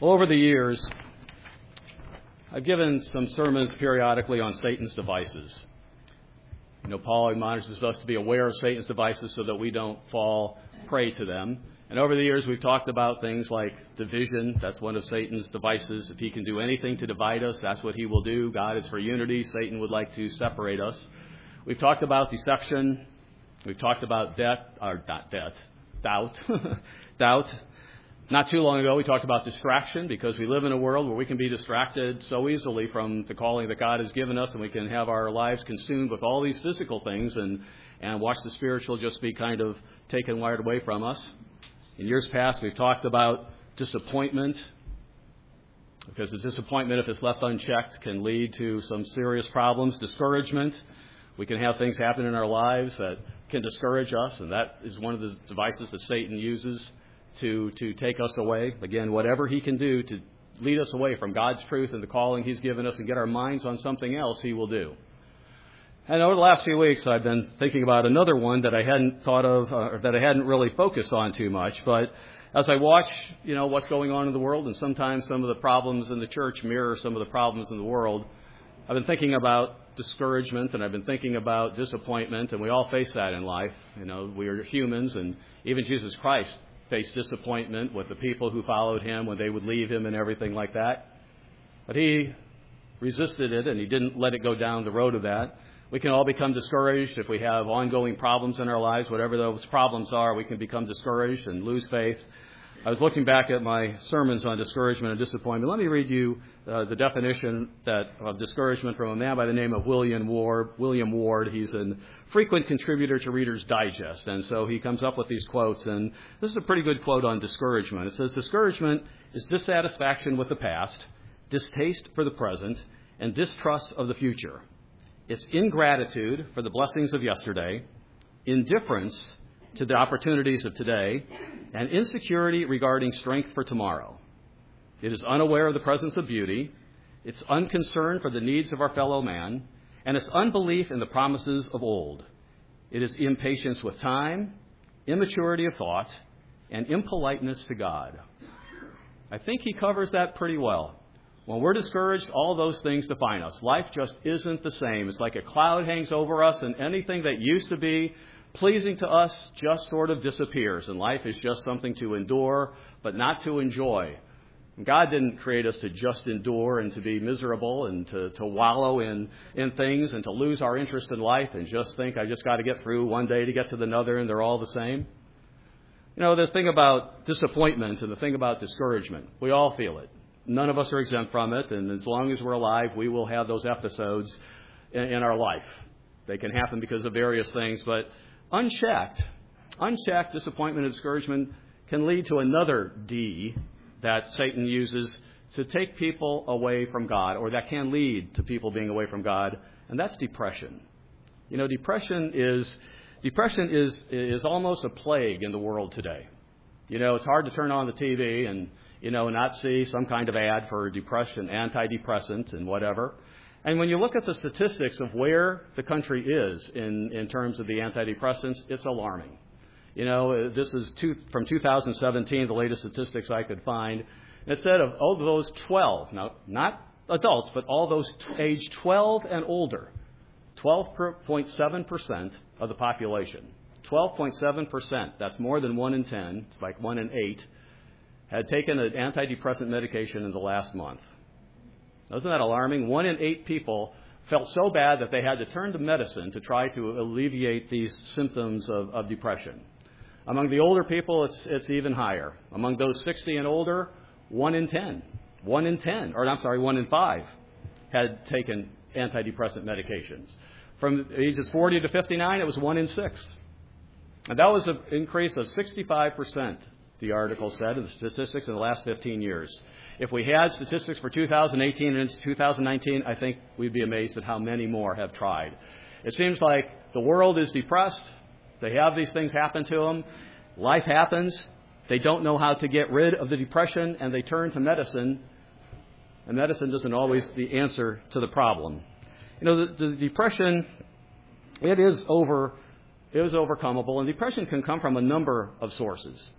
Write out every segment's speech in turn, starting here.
Well, over the years, I've given some sermons periodically on Satan's devices. You know, Paul admonishes us to be aware of Satan's devices so that we don't fall prey to them. And over the years, we've talked about things like division. That's one of Satan's devices. If he can do anything to divide us, that's what he will do. God is for unity. Satan would like to separate us. We've talked about deception. We've talked about doubt. Doubt. Not too long ago, we talked about distraction, because we live in a world where we can be distracted so easily from the calling that God has given us, and we can have our lives consumed with all these physical things and watch the spiritual just be kind of taken right away from us. In years past, we've talked about disappointment, because the disappointment, if it's left unchecked, can lead to some serious problems. Discouragement. We can have things happen in our lives that can discourage us, and that is one of the devices that Satan uses to take us away. Again, whatever he can do to lead us away from God's truth and the calling he's given us and get our minds on something else, he will do. And over the last few weeks, I've been thinking about another one that I hadn't thought of, or that I hadn't really focused on too much. But as I watch, what's going on in the world, and sometimes some of the problems in the church mirror some of the problems in the world, I've been thinking about discouragement, and I've been thinking about disappointment, and we all face that in life. We are humans, and even Jesus Christ faced disappointment with the people who followed him when they would leave him and everything like that. But he resisted it, and he didn't let it go down the road of that. We can all become discouraged if we have ongoing problems in our lives. Whatever those problems are, we can become discouraged and lose faith. I was looking back at my sermons on discouragement and disappointment. Let me read you the definition of discouragement from a man by the name of William Ward. He's a frequent contributor to Reader's Digest, and so he comes up with these quotes. And this is a pretty good quote on discouragement. It says, "Discouragement is dissatisfaction with the past, distaste for the present, and distrust of the future. It's ingratitude for the blessings of yesterday, indifference to the opportunities of today, and insecurity regarding strength for tomorrow. It is unaware of the presence of beauty, it's unconcern for the needs of our fellow man, and it's unbelief in the promises of old. It is impatience with time, immaturity of thought, and impoliteness to God." I think he covers that pretty well. When we're discouraged, all those things define us. Life just isn't the same. It's like a cloud hangs over us, and anything that used to be pleasing to us just sort of disappears, and life is just something to endure, but not to enjoy. God didn't create us to just endure and to be miserable and to wallow in things and to lose our interest in life and just think, I just got to get through one day to get to another, and they're all the same. The thing about disappointment and the thing about discouragement, we all feel it. None of us are exempt from it, and as long as we're alive, we will have those episodes in our life. They can happen because of various things, but unchecked disappointment and discouragement can lead to another D that Satan uses to take people away from God, or that can lead to people being away from God, and that's depression. Depression is almost a plague in the world today. It's hard to turn on the TV and not see some kind of ad for depression, antidepressant, and whatever. And when you look at the statistics of where the country is in terms of the antidepressants, it's alarming. This is from 2017, the latest statistics I could find. And it said of all those 12, now not adults, but all those age 12 and older, 12.7% of the population, 12.7%, that's more than 1 in 10, it's like 1 in 8, had taken an antidepressant medication in the last month. Isn't that alarming? 1 in 8 people felt so bad that they had to turn to medicine to try to alleviate these symptoms of depression. Among the older people, it's even higher. Among those 60 and older, 1 in 5 had taken antidepressant medications. From ages 40 to 59, it was 1 in 6. And that was an increase of 65%, the article said, in the statistics in the last 15 years. If we had statistics for 2018 and into 2019, I think we'd be amazed at how many more have tried. It seems like the world is depressed. They have these things happen to them. Life happens. They don't know how to get rid of the depression, and they turn to medicine. And medicine isn't always the answer to the problem. The depression, it is overcomable, and depression can come from a number of sources.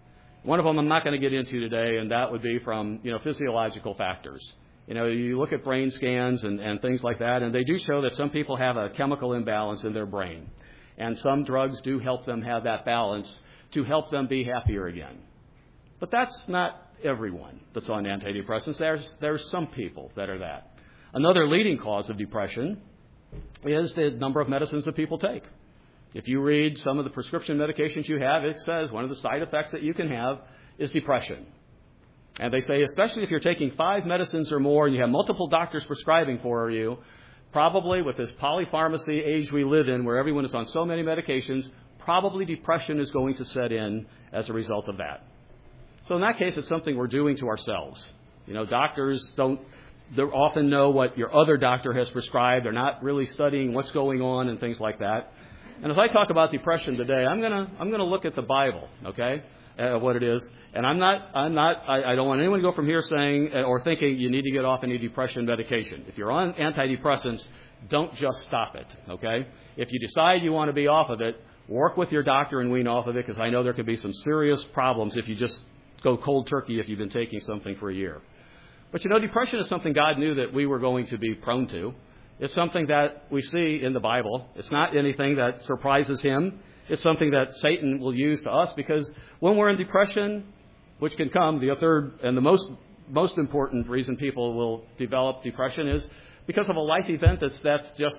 One of them I'm not going to get into today, and that would be from, physiological factors. You look at brain scans and things like that, and they do show that some people have a chemical imbalance in their brain. And some drugs do help them have that balance to help them be happier again. But that's not everyone that's on antidepressants. There's some people that are that. Another leading cause of depression is the number of medicines that people take. If you read some of the prescription medications you have, it says one of the side effects that you can have is depression. And they say, especially if you're taking 5 medicines or more and you have multiple doctors prescribing for you, probably with this polypharmacy age we live in where everyone is on so many medications, probably depression is going to set in as a result of that. So in that case, it's something we're doing to ourselves. Doctors they often know what your other doctor has prescribed. They're not really studying what's going on and things like that. And as I talk about depression today, I'm gonna look at the Bible, okay, what it is. And I don't want anyone to go from here saying or thinking you need to get off any depression medication. If you're on antidepressants, don't just stop it, okay? If you decide you want to be off of it, work with your doctor and wean off of it, because I know there could be some serious problems if you just go cold turkey if you've been taking something for a year. But depression is something God knew that we were going to be prone to. It's something that we see in the Bible. It's not anything that surprises him. It's something that Satan will use to us, because when we're in depression, which can come, the third and the most important reason people will develop depression is because of a life event that's just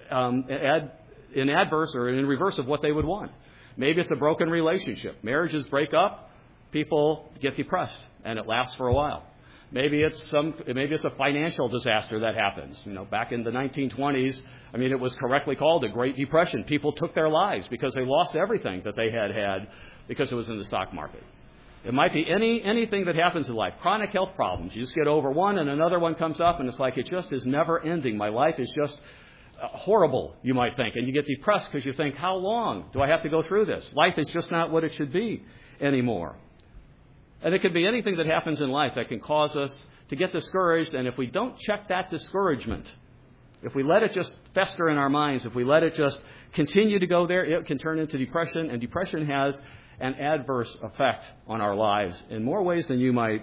in adverse or in reverse of what they would want. Maybe it's a broken relationship. Marriages break up, people get depressed, and it lasts for a while. Maybe it's a financial disaster that happens. Back in the 1920s, it was correctly called a Great Depression. People took their lives because they lost everything that they had because it was in the stock market. It might be anything that happens in life. Chronic health problems. You just get over one and another one comes up, and it's like it just is never ending. My life is just horrible, you might think. And you get depressed because you think, how long do I have to go through this? Life is just not what it should be anymore. And it could be anything that happens in life that can cause us to get discouraged. And if we don't check that discouragement, if we let it just fester in our minds, if we let it just continue to go there, it can turn into depression. And depression has an adverse effect on our lives in more ways that you might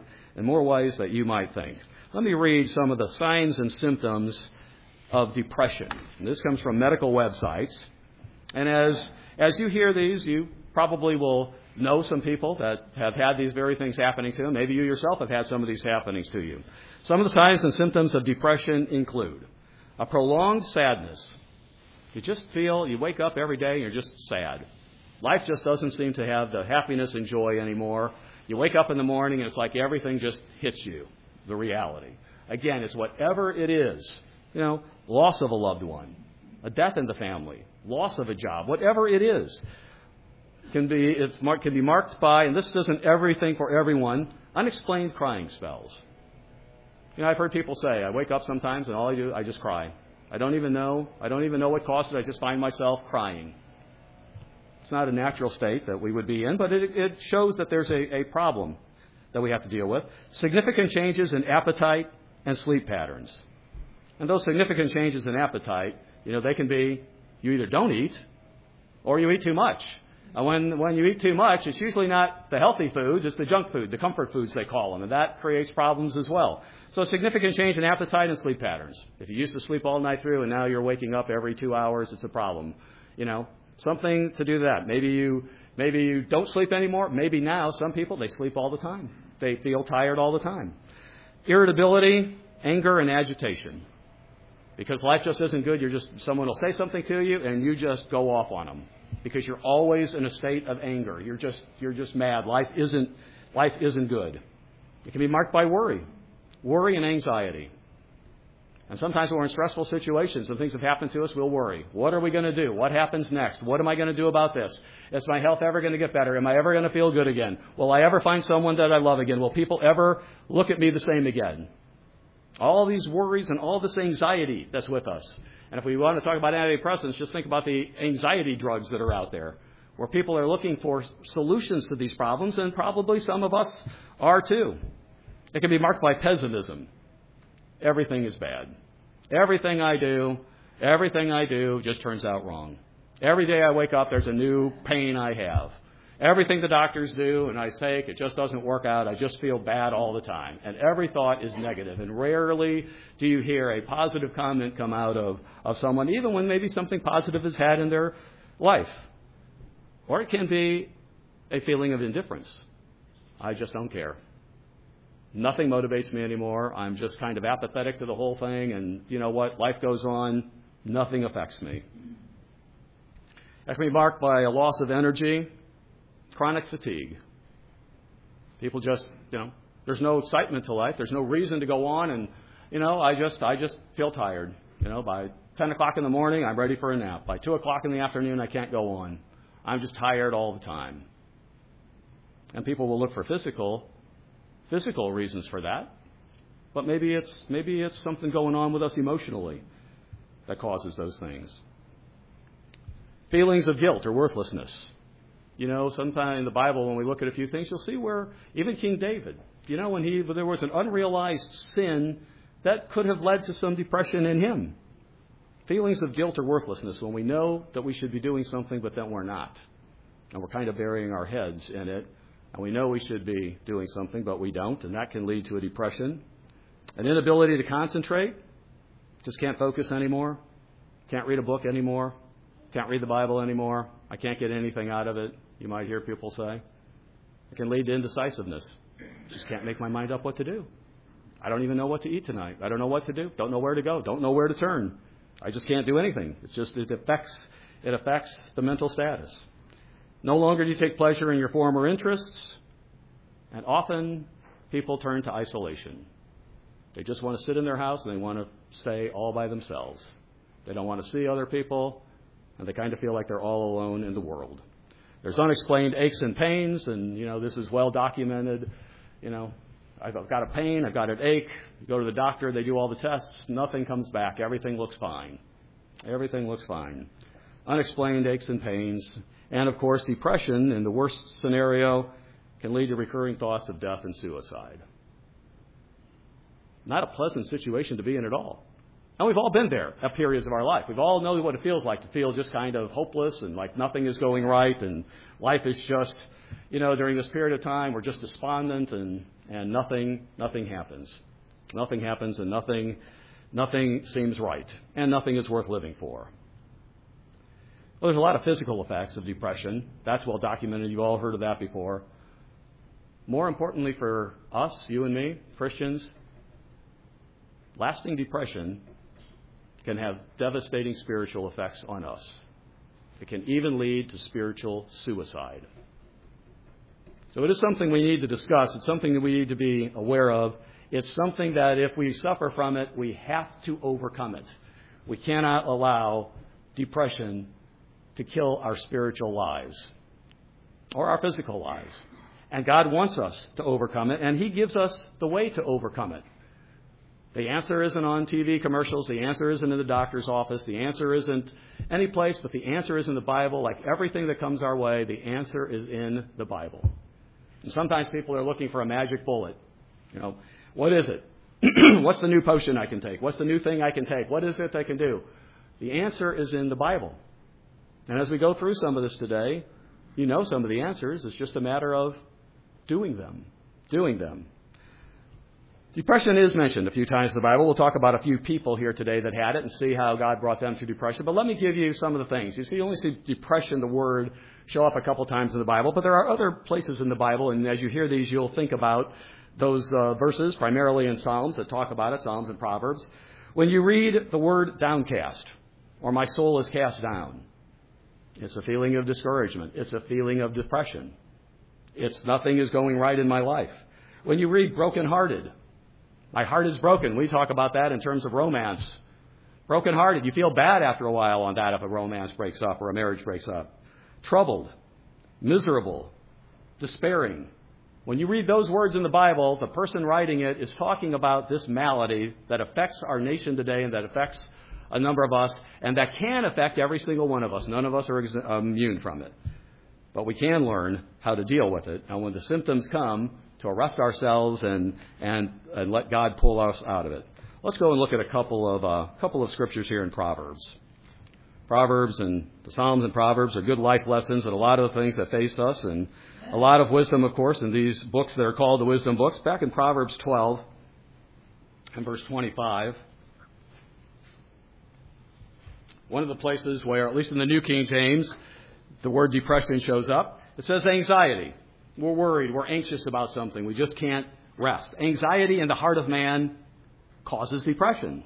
think. Let me read some of the signs and symptoms of depression. And this comes from medical websites. And as you hear these, you probably will know some people that have had these very things happening to them. Maybe you yourself have had some of these happenings to you. Some of the signs and symptoms of depression include a prolonged sadness. You wake up every day and you're just sad. Life just doesn't seem to have the happiness and joy anymore. You wake up in the morning and it's like everything just hits you, the reality. Again, it's whatever it is. Loss of a loved one, a death in the family, loss of a job, whatever it is. Can be marked by, and this isn't everything for everyone, unexplained crying spells. I've heard people say, I wake up sometimes and all I do, I just cry. I don't even know what caused it. I just find myself crying. It's not a natural state that we would be in, but it shows that there's a problem that we have to deal with. Significant changes in appetite and sleep patterns. And those significant changes in appetite, they can be you either don't eat or you eat too much. When you eat too much, it's usually not the healthy foods, it's the junk food, the comfort foods they call them, and that creates problems as well. So a significant change in appetite and sleep patterns. If you used to sleep all night through and now you're waking up every 2 hours, it's a problem. Something to do that. Maybe you don't sleep anymore. Maybe now some people, they sleep all the time. They feel tired all the time. Irritability, anger, and agitation. Because life just isn't good. Someone will say something to you and you just go off on them. Because you're always in a state of anger. You're just mad. Life isn't good. It can be marked by worry and anxiety. And sometimes when we're in stressful situations and things have happened to us, we'll worry. What are we going to do? What happens next? What am I going to do about this? Is my health ever going to get better? Am I ever going to feel good again? Will I ever find someone that I love again? Will people ever look at me the same again? All these worries and all this anxiety that's with us. And if we want to talk about antidepressants, just think about the anxiety drugs that are out there, where people are looking for solutions to these problems, and probably some of us are too. It can be marked by pessimism. Everything is bad. Everything I do just turns out wrong. Every day I wake up, there's a new pain I have. Everything the doctors do and I take, it just doesn't work out. I just feel bad all the time. And every thought is negative. And rarely do you hear a positive comment come out of someone, even when maybe something positive is had in their life. Or it can be a feeling of indifference. I just don't care. Nothing motivates me anymore. I'm just kind of apathetic to the whole thing. And you know what? Life goes on. Nothing affects me. That can be marked by a loss of energy, chronic fatigue. People just, there's no excitement to life. There's no reason to go on. And, I just feel tired. By 10 o'clock in the morning, I'm ready for a nap. By 2 o'clock in the afternoon, I can't go on. I'm just tired all the time. And people will look for physical reasons for that. But maybe it's something going on with us emotionally that causes those things. Feelings of guilt or worthlessness. Sometime in the Bible, when we look at a few things, you'll see where even King David, when there was an unrealized sin that could have led to some depression in him. Feelings of guilt or worthlessness when we know that we should be doing something, but then we're not. And we're kind of burying our heads in it. And we know we should be doing something, but we don't. And that can lead to a depression. An inability to concentrate. Just can't focus anymore. Can't read a book anymore. Can't read the Bible anymore. I can't get anything out of it, you might hear people say. It can lead to indecisiveness. Just can't make my mind up what to do. I don't even know what to eat tonight. I don't know what to do. Don't know where to go. Don't know where to turn. I just can't do anything. It affects the mental status. No longer do you take pleasure in your former interests. And often people turn to isolation. They just want to sit in their house and they want to stay all by themselves. They don't want to see other people. And they kind of feel like they're all alone in the world. There's unexplained aches and pains, and, this is well documented. I've got a pain, I've got an ache. You go to the doctor, they do all the tests, nothing comes back. Everything looks fine. Everything looks fine. Unexplained aches and pains. And, of course, depression, in the worst scenario, can lead to recurring thoughts of death and suicide. Not a pleasant situation to be in at all. And we've all been there at periods of our life. We've all known what it feels like to feel just kind of hopeless and like nothing is going right and life is just, during this period of time we're just despondent and nothing happens. Nothing happens and nothing seems right and nothing is worth living for. Well, there's a lot of physical effects of depression. That's well documented. You've all heard of that before. More importantly for us, you and me, Christians, lasting depression can have devastating spiritual effects on us. It can even lead to spiritual suicide. So it is something we need to discuss. It's something that we need to be aware of. It's something that if we suffer from it, we have to overcome it. We cannot allow depression to kill our spiritual lives or our physical lives. And God wants us to overcome it, and He gives us the way to overcome it. The answer isn't on TV commercials. The answer isn't in the doctor's office. The answer isn't any place, but the answer is in the Bible. Like everything that comes our way, the answer is in the Bible. And sometimes people are looking for a magic bullet. What is it? What's the new potion I can take? What's the new thing I can take? What is it I can do? The answer is in the Bible. And as we go through some of this today, some of the answers. It's just a matter of doing them. Depression is mentioned a few times in the Bible. We'll talk about a few people here today that had it and see how God brought them through depression. But let me give you some of the things. You only see depression, the word, show up a couple times in the Bible. But there are other places in the Bible, and as you hear these, you'll think about those verses, primarily in Psalms that talk about it, Psalms and Proverbs. When you read the word downcast, or my soul is cast down, it's a feeling of discouragement. It's a feeling of depression. It's nothing is going right in my life. When you read brokenhearted, my heart is broken. We talk about that in terms of romance. Brokenhearted. You feel bad after a while on that if a romance breaks up or a marriage breaks up. Troubled. Miserable. Despairing. When you read those words in the Bible, the person writing it is talking about this malady that affects our nation today and that affects a number of us and that can affect every single one of us. None of us are immune from it. But we can learn how to deal with it. And when the symptoms come, to arrest ourselves and let God pull us out of it. Let's go and look at a couple of scriptures here in Proverbs. Proverbs and the Psalms and Proverbs are good life lessons and a lot of the things that face us, and a lot of wisdom, of course, in these books that are called the wisdom books. Back in Proverbs 12 and verse 25, one of the places where, at least in the New King James, the word depression shows up, it says anxiety. We're worried. We're anxious about something. We just can't rest. Anxiety in the heart of man causes depression.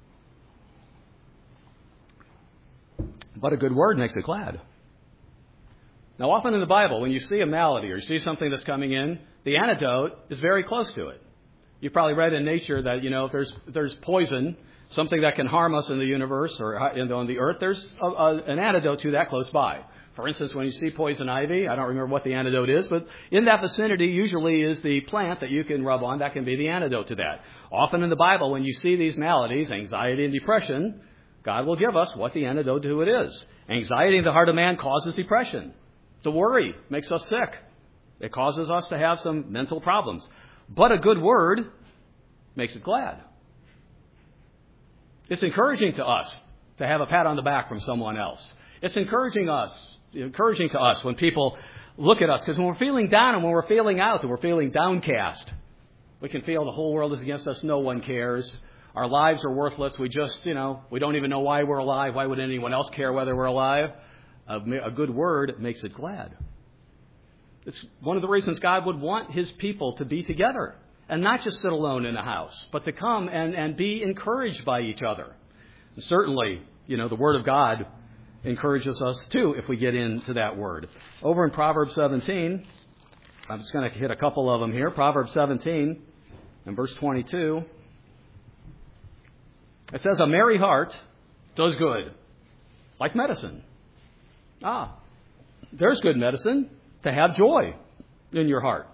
But a good word makes it glad. Now, often in the Bible, when you see a malady or you see something that's coming in, the antidote is very close to it. You've probably read in nature that, if there's poison, something that can harm us in the universe or on the earth, there's an antidote to that close by. For instance, when you see poison ivy, I don't remember what the antidote is, but in that vicinity usually is the plant that you can rub on that can be the antidote to that. Often in the Bible, when you see these maladies, anxiety and depression, God will give us what the antidote to it is. Anxiety in the heart of man causes depression. The worry makes us sick. It causes us to have some mental problems. But a good word makes it glad. It's encouraging to us to have a pat on the back from someone else. It's encouraging to us when people look at us. Because when we're feeling down and when we're feeling out and we're feeling downcast, we can feel the whole world is against us. No one cares. Our lives are worthless. We just, we don't even know why we're alive. Why would anyone else care whether we're alive? A good word makes it glad. It's one of the reasons God would want His people to be together and not just sit alone in a house, but to come and be encouraged by each other. And certainly, the Word of God encourages us too if we get into that Word. Over in Proverbs 17, I'm just going to hit a couple of them here. Proverbs 17 and verse 22. It says, a merry heart does good, like medicine. There's good medicine, to have joy in your heart.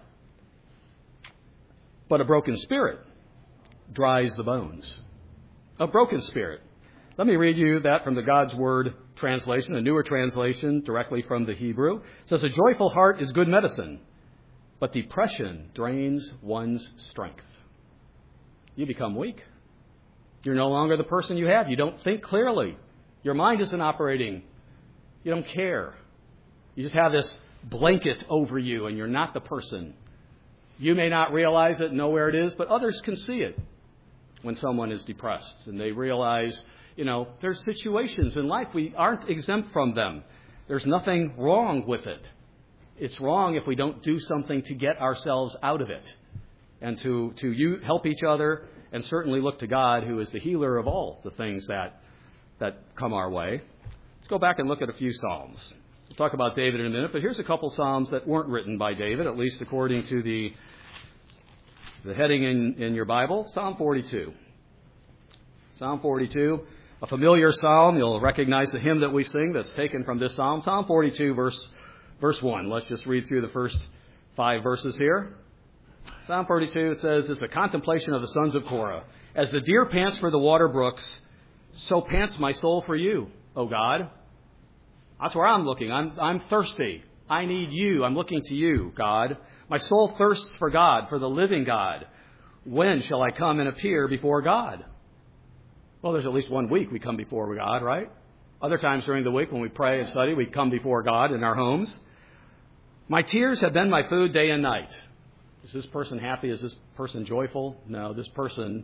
But a broken spirit dries the bones. A broken spirit. Let me read you that from the God's Word translation, a newer translation directly from the Hebrew. It says, a joyful heart is good medicine, but depression drains one's strength. You become weak. You're no longer the person you have. You don't think clearly. Your mind isn't operating. You don't care. You just have this blanket over you, and you're not the person. You may not realize it, know where it is, but others can see it when someone is depressed. And they realize, there's situations in life we aren't exempt from them. There's nothing wrong with it. It's wrong if we don't do something to get ourselves out of it and to help each other and certainly look to God, who is the healer of all the things that come our way. Let's go back and look at a few Psalms. We'll talk about David in a minute, but here's a couple Psalms that weren't written by David, at least according to the heading in your Bible. Psalm 42. Psalm 42, a familiar psalm. You'll recognize the hymn that we sing that's taken from this psalm. Psalm 42, verse 1. Let's just read through the first 5 verses here. Psalm 42, it says, it's a contemplation of the sons of Korah. As the deer pants for the water brooks, so pants my soul for you, O God. That's where I'm looking. I'm thirsty. I need you. I'm looking to you, God. My soul thirsts for God, for the living God. When shall I come and appear before God? Well, there's at least 1 week we come before God, right? Other times during the week when we pray and study, we come before God in our homes. My tears have been my food day and night. Is this person happy? Is this person joyful? No, this person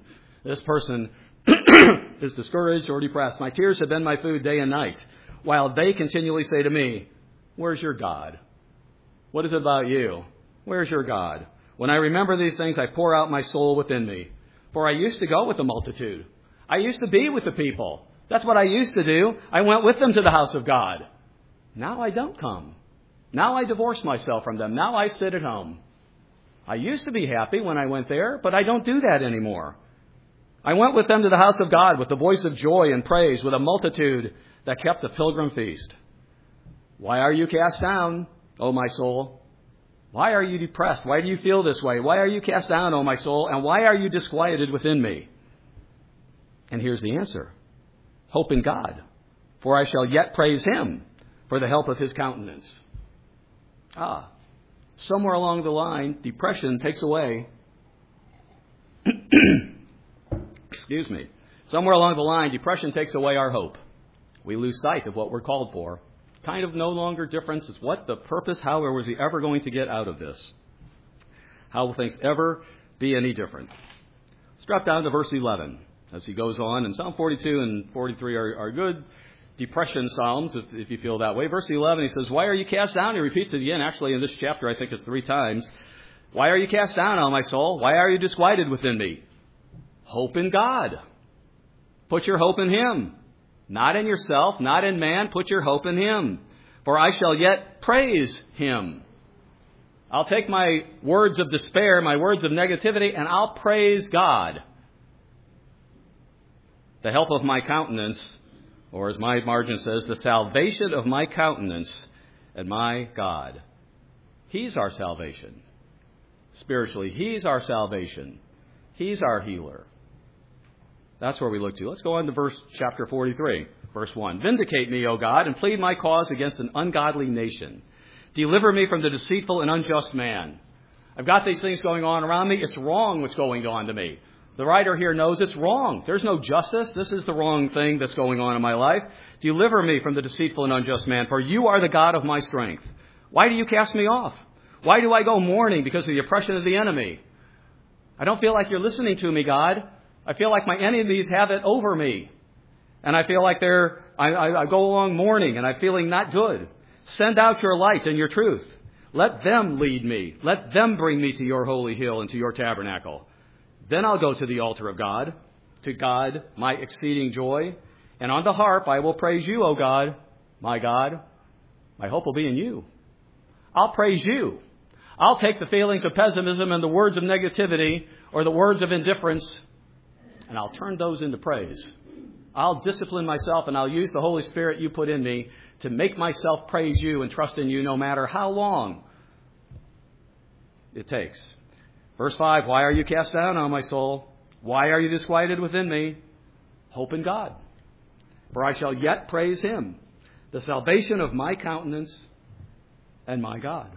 is discouraged or depressed. My tears have been my food day and night, while they continually say to me, where's your God? What is it about you? Where's your God? When I remember these things, I pour out my soul within me. For I used to go with the multitude. I used to be with the people. That's what I used to do. I went with them to the house of God. Now I don't come. Now I divorce myself from them. Now I sit at home. I used to be happy when I went there, but I don't do that anymore. I went with them to the house of God with the voice of joy and praise, with a multitude that kept the pilgrim feast. Why are you cast down, O my soul? Why are you depressed? Why do you feel this way? Why are you cast down, O my soul? And why are you disquieted within me? And here's the answer. Hope in God, for I shall yet praise Him for the help of His countenance. Somewhere along the line, depression takes away. Excuse me. Somewhere along the line, depression takes away our hope. We lose sight of what we're called for. Kind of no longer difference is what the purpose, how was he ever going to get out of this? How will things ever be any different? Let's drop down to verse 11 as he goes on. And Psalm 42 and 43 are good depression psalms, if you feel that way. Verse 11, he says, why are you cast down? He repeats it again. Actually, in this chapter, I think it's 3 times. Why are you cast down, O my soul? Why are you disquieted within me? Hope in God. Put your hope in Him. Not in yourself, not in man. Put your hope in Him. For I shall yet praise Him. I'll take my words of despair, my words of negativity, and I'll praise God. The help of my countenance, or as my margin says, the salvation of my countenance and my God. He's our salvation. Spiritually, He's our salvation. He's our healer. That's where we look to. Let's go on to chapter 43, verse 1. Vindicate me, O God, and plead my cause against an ungodly nation. Deliver me from the deceitful and unjust man. I've got these things going on around me. It's wrong what's going on to me. The writer here knows it's wrong. There's no justice. This is the wrong thing that's going on in my life. Deliver me from the deceitful and unjust man, for you are the God of my strength. Why do you cast me off? Why do I go mourning because of the oppression of the enemy? I don't feel like you're listening to me, God. I feel like my enemies have it over me. And I feel like I go along mourning and I'm feeling not good. Send out your light and your truth. Let them lead me. Let them bring me to your holy hill and to your tabernacle. Then I'll go to the altar of God, to God, my exceeding joy. And on the harp I will praise you, O God. My hope will be in you. I'll praise you. I'll take the feelings of pessimism and the words of negativity or the words of indifference, and I'll turn those into praise. I'll discipline myself and I'll use the Holy Spirit you put in me to make myself praise you and trust in you no matter how long it takes. Verse 5, why are you cast down, O my soul? Why are you disquieted within me? Hope in God, for I shall yet praise Him, the salvation of my countenance and my God.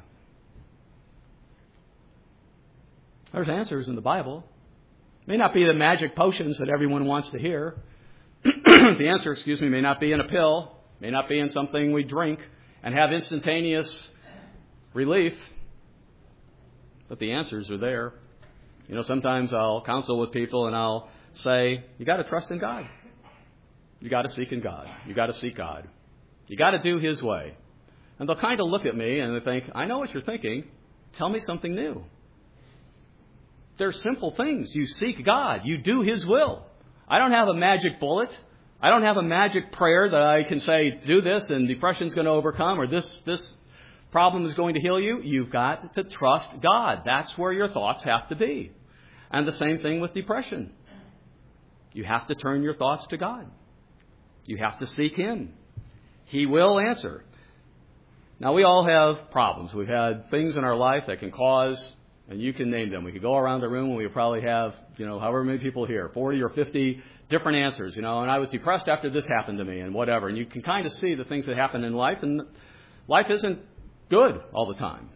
There's answers in the Bible. May not be the magic potions that everyone wants to hear. The answer, may not be in a pill, may not be in something we drink and have instantaneous relief. But the answers are there. Sometimes I'll counsel with people and I'll say, you got to trust in God. You got to seek in God. You got to seek God. You got to do His way. And they'll kind of look at me and they think, I know what you're thinking. Tell me something new. They're simple things. You seek God. You do His will. I don't have a magic bullet. I don't have a magic prayer that I can say, do this and depression's going to overcome, or this problem is going to heal you. You've got to trust God. That's where your thoughts have to be. And the same thing with depression. You have to turn your thoughts to God. You have to seek Him. He will answer. Now, we all have problems. We've had things in our life that can cause, and you can name them. We could go around the room and we probably have, however many people here, 40 or 50 different answers, and I was depressed after this happened to me and whatever. And you can kind of see the things that happen in life, and life isn't good all the time.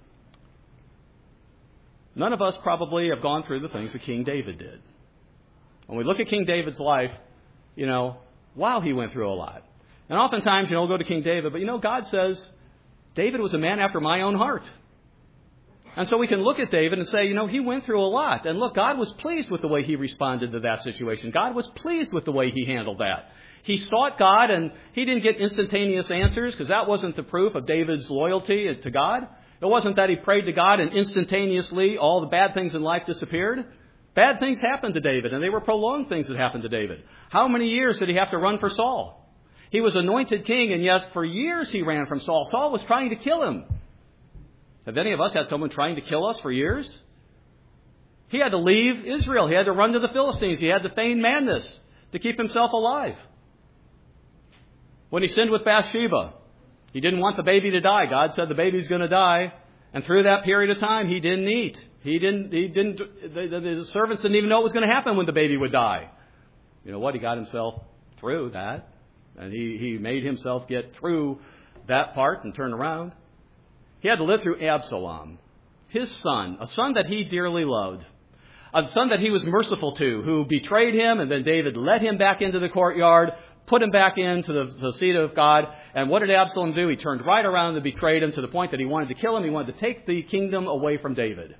None of us probably have gone through the things that King David did. When we look at King David's life, wow, he went through a lot. And oftentimes, we'll go to King David, but God says, David was a man after my own heart. And so we can look at David and say, he went through a lot. And look, God was pleased with the way he responded to that situation. God was pleased with the way he handled that. He sought God, and he didn't get instantaneous answers, because that wasn't the proof of David's loyalty to God. It wasn't that he prayed to God and instantaneously all the bad things in life disappeared. Bad things happened to David, and they were prolonged things that happened to David. How many years did he have to run for Saul? He was anointed king, and yet for years he ran from Saul. Saul was trying to kill him. Have any of us had someone trying to kill us for years? He had to leave Israel. He had to run to the Philistines. He had to feign madness to keep himself alive. When he sinned with Bathsheba, he didn't want the baby to die. God said the baby's going to die. And through that period of time, he didn't eat. The servants didn't even know what was going to happen when the baby would die. You know what? He got himself through that. And he made himself get through that part and turn around. He had to live through Absalom, his son, a son that he dearly loved, a son that he was merciful to, who betrayed him, and then David led him back into the courtyard, put him back into the seat of God. And what did Absalom do? He turned right around and betrayed him to the point that he wanted to kill him. He wanted to take the kingdom away from David.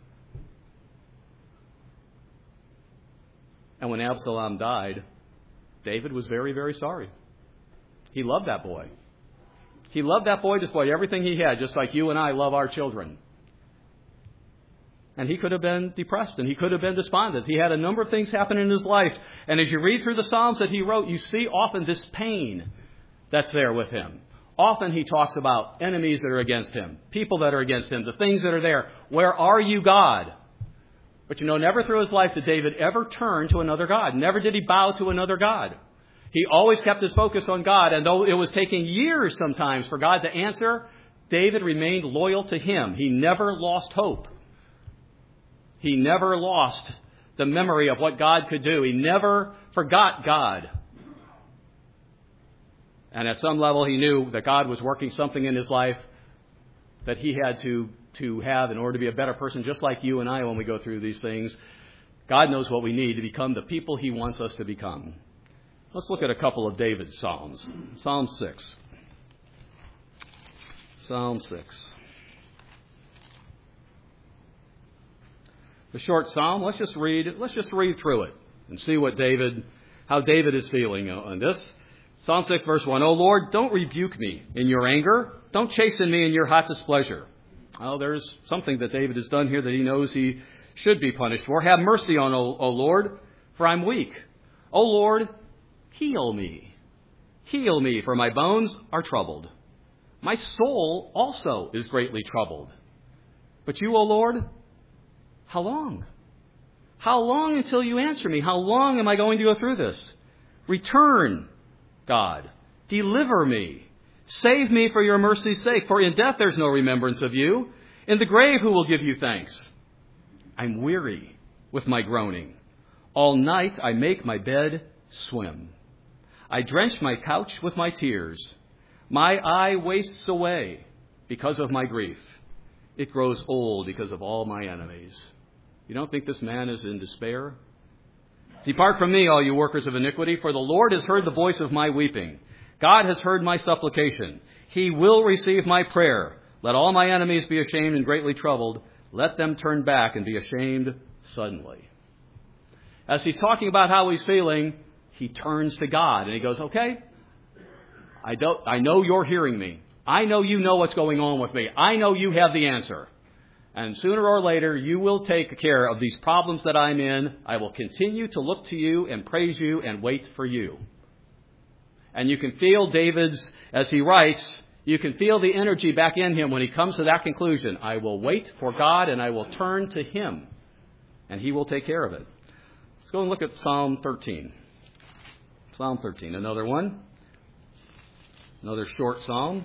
And when Absalom died, David was very, very sorry. He loved that boy. He loved that boy, displayed everything he had, just like you and I love our children. And he could have been depressed and he could have been despondent. He had a number of things happen in his life. And as you read through the Psalms that he wrote, you see often this pain that's there with him. Often he talks about enemies that are against him, people that are against him, the things that are there. Where are you, God? But never through his life did David ever turn to another God. Never did he bow to another God. He always kept his focus on God. And though it was taking years sometimes for God to answer, David remained loyal to him. He never lost hope. He never lost the memory of what God could do. He never forgot God. And at some level, he knew that God was working something in his life that he had to have in order to be a better person, just like you and I when we go through these things. God knows what we need to become the people he wants us to become. Let's look at a couple of David's Psalms. Psalm 6. Psalm 6. The short psalm, let's just read through it and see how David is feeling on this. Psalm 6, verse 1. O Lord, don't rebuke me in your anger. Don't chasten me in your hot displeasure. Well, there's something that David has done here that he knows he should be punished for. Have mercy on, O Lord, for I'm weak. O Lord, heal me. Heal me, for my bones are troubled. My soul also is greatly troubled. But you, O Lord, how long? How long until you answer me? How long am I going to go through this? Return, God. Deliver me. Save me for your mercy's sake. For in death there's no remembrance of you. In the grave who will give you thanks? I'm weary with my groaning. All night I make my bed swim. I drench my couch with my tears. My eye wastes away because of my grief. It grows old because of all my enemies. You don't think this man is in despair? Depart from me, all you workers of iniquity, for the Lord has heard the voice of my weeping. God has heard my supplication. He will receive my prayer. Let all my enemies be ashamed and greatly troubled. Let them turn back and be ashamed suddenly. As he's talking about how he's feeling, he turns to God and he goes, okay, I know you're hearing me. I know you know what's going on with me. I know you have the answer. And sooner or later, you will take care of these problems that I'm in. I will continue to look to you and praise you and wait for you. And you can feel David's, as he writes, you can feel the energy back in him when he comes to that conclusion. I will wait for God and I will turn to him. And he will take care of it. Let's go and look at Psalm 13. Psalm 13, another one. Another short psalm.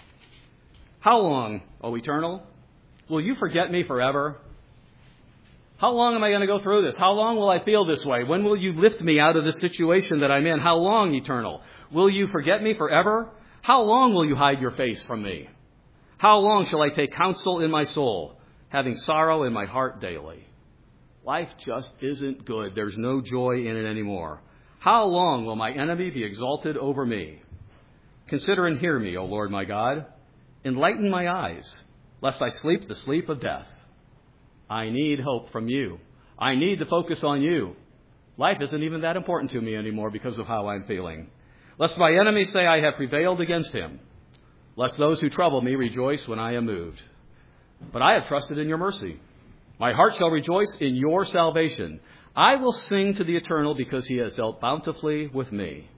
How long, O Eternal, will you forget me forever? How long am I going to go through this? How long will I feel this way? When will you lift me out of this situation that I'm in? How long, Eternal? Will you forget me forever? How long will you hide your face from me? How long shall I take counsel in my soul, having sorrow in my heart daily? Life just isn't good. There's no joy in it anymore. How long will my enemy be exalted over me? Consider and hear me, O Lord my God. Enlighten my eyes, lest I sleep the sleep of death. I need hope from you. I need to focus on you. Life isn't even that important to me anymore because of how I'm feeling. Lest my enemies say I have prevailed against him. Lest those who trouble me rejoice when I am moved. But I have trusted in your mercy. My heart shall rejoice in your salvation. I will sing to the Eternal because he has dealt bountifully with me.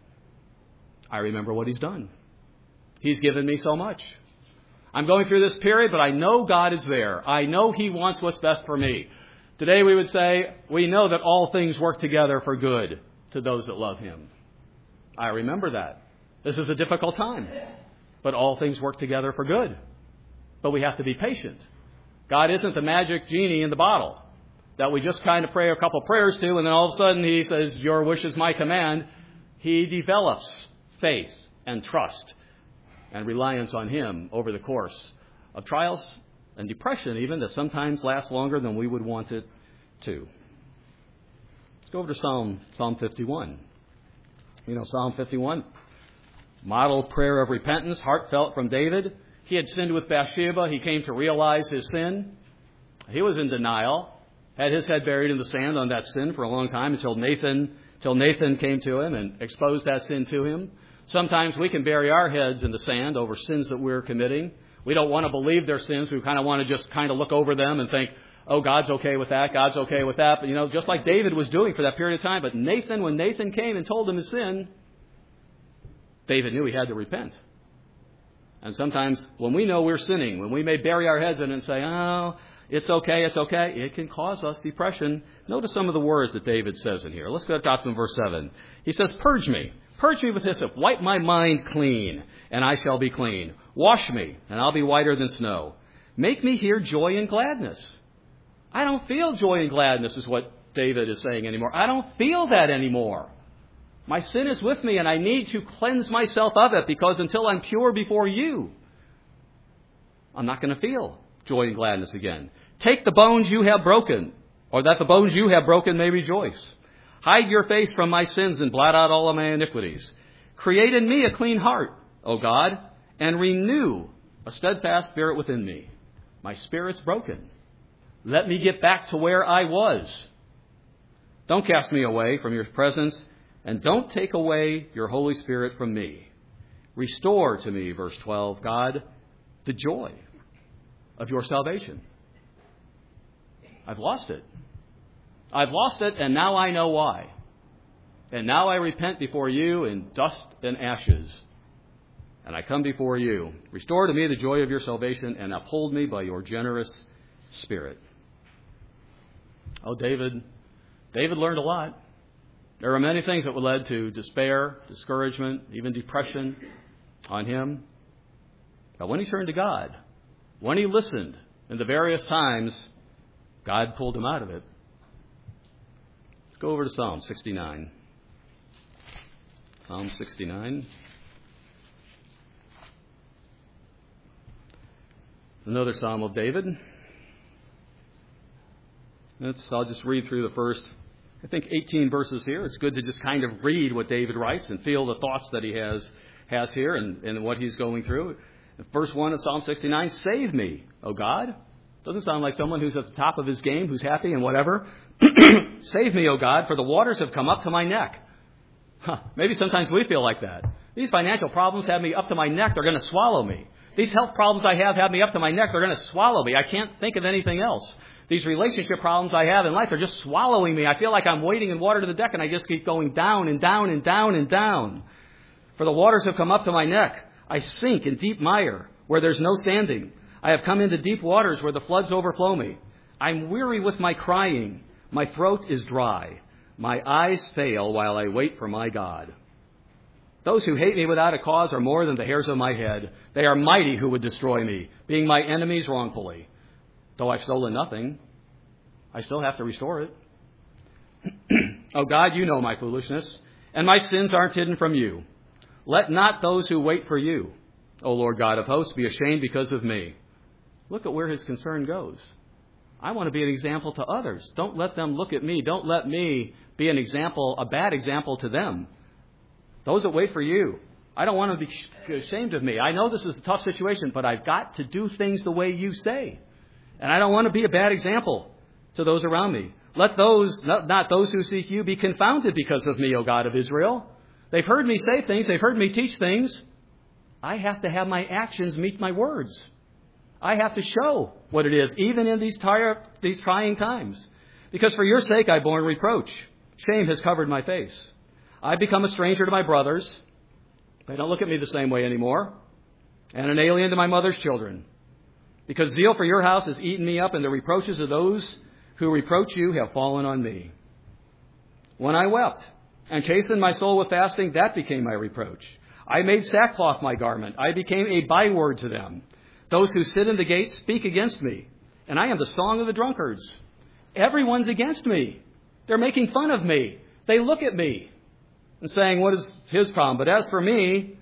I remember what he's done. He's given me so much. I'm going through this period, but I know God is there. I know he wants what's best for me. Today we would say, we know that all things work together for good to those that love him. I remember that. This is a difficult time, but all things work together for good. But we have to be patient. God isn't the magic genie in the bottle that we just kind of pray a couple prayers to, and then all of a sudden he says, your wish is my command. He develops faith and trust and reliance on him over the course of trials and depression even that sometimes last longer than we would want it to. Let's go over to Psalm 51. Psalm 51, model prayer of repentance, heartfelt from David. He had sinned with Bathsheba. He came to realize his sin. He was in denial, had his head buried in the sand on that sin for a long time until Nathan came to him and exposed that sin to him. Sometimes we can bury our heads in the sand over sins that we're committing. We don't want to believe they're sins. We kind of want to just kind of look over them and think, oh, God's okay with that. God's okay with that. But, just like David was doing for that period of time. But when Nathan came and told him his sin, David knew he had to repent. And sometimes when we know we're sinning, when we may bury our heads in it and say, oh, it's okay, it can cause us depression. Notice some of the words that David says in here. Let's go to verse 7. He says, Purge me with hyssop, wipe my mind clean, and I shall be clean. Wash me, and I'll be whiter than snow. Make me hear joy and gladness. I don't feel joy and gladness is what David is saying anymore. I don't feel that anymore. My sin is with me, and I need to cleanse myself of it, because until I'm pure before you, I'm not going to feel joy and gladness again. Take the bones you have broken, or that the bones you have broken may rejoice. Hide your face from my sins and blot out all of my iniquities. Create in me a clean heart, O God, and renew a steadfast spirit within me. My spirit's broken. Let me get back to where I was. Don't cast me away from your presence, and don't take away your Holy Spirit from me. Restore to me, verse 12, God, the joy of your salvation. I've lost it. I've lost it, and now I know why. And now I repent before you in dust and ashes. And I come before you. Restore to me the joy of your salvation, and uphold me by your generous spirit. Oh, David learned a lot. There were many things that led to despair, discouragement, even depression on him. But when he turned to God, when he listened in the various times, God pulled him out of it. Let's go over to Psalm 69. Psalm 69. Another Psalm of David. I'll just read through the first, 18 verses here. It's good to just kind of read what David writes and feel the thoughts that he has here and what he's going through. The first one of Psalm 69, save me, O God. Doesn't sound like someone who's at the top of his game, who's happy and whatever. Save me, O God, for the waters have come up to my neck. Maybe sometimes we feel like that. These financial problems have me up to my neck. They're going to swallow me. These health problems I have me up to my neck. They're going to swallow me. I can't think of anything else. These relationship problems I have in life are just swallowing me. I feel like I'm wading in water to the deck, and I just keep going down and down and down and down. For the waters have come up to my neck. I sink in deep mire where there's no standing. I have come into deep waters where the floods overflow me. I'm weary with my crying. My throat is dry. My eyes fail while I wait for my God. Those who hate me without a cause are more than the hairs of my head. They are mighty who would destroy me, being my enemies wrongfully. Though I've stolen nothing, I still have to restore it. Oh God, you know my foolishness, and my sins aren't hidden from you. Let not those who wait for you, O Lord God of hosts, be ashamed because of me. Look at where his concern goes. I want to be an example to others. Don't let them look at me. Don't let me be an example, a bad example to them. Those that wait for you, I don't want to be ashamed of me. I know this is a tough situation, but I've got to do things the way you say. And I don't want to be a bad example to those around me. Let those, not those who seek you, be confounded because of me, O God of Israel. They've heard me say things. They've heard me teach things. I have to have my actions meet my words. I have to show what it is, even in these trying times. Because for your sake I borne reproach. Shame has covered my face. I've become a stranger to my brothers. They don't look at me the same way anymore. And an alien to my mother's children. Because zeal for your house has eaten me up, and the reproaches of those who reproach you have fallen on me. When I wept and chastened my soul with fasting, that became my reproach. I made sackcloth my garment. I became a byword to them. Those who sit in the gates speak against me, and I am the song of the drunkards. Everyone's against me. They're making fun of me. They look at me and saying, what is his problem? But as for me,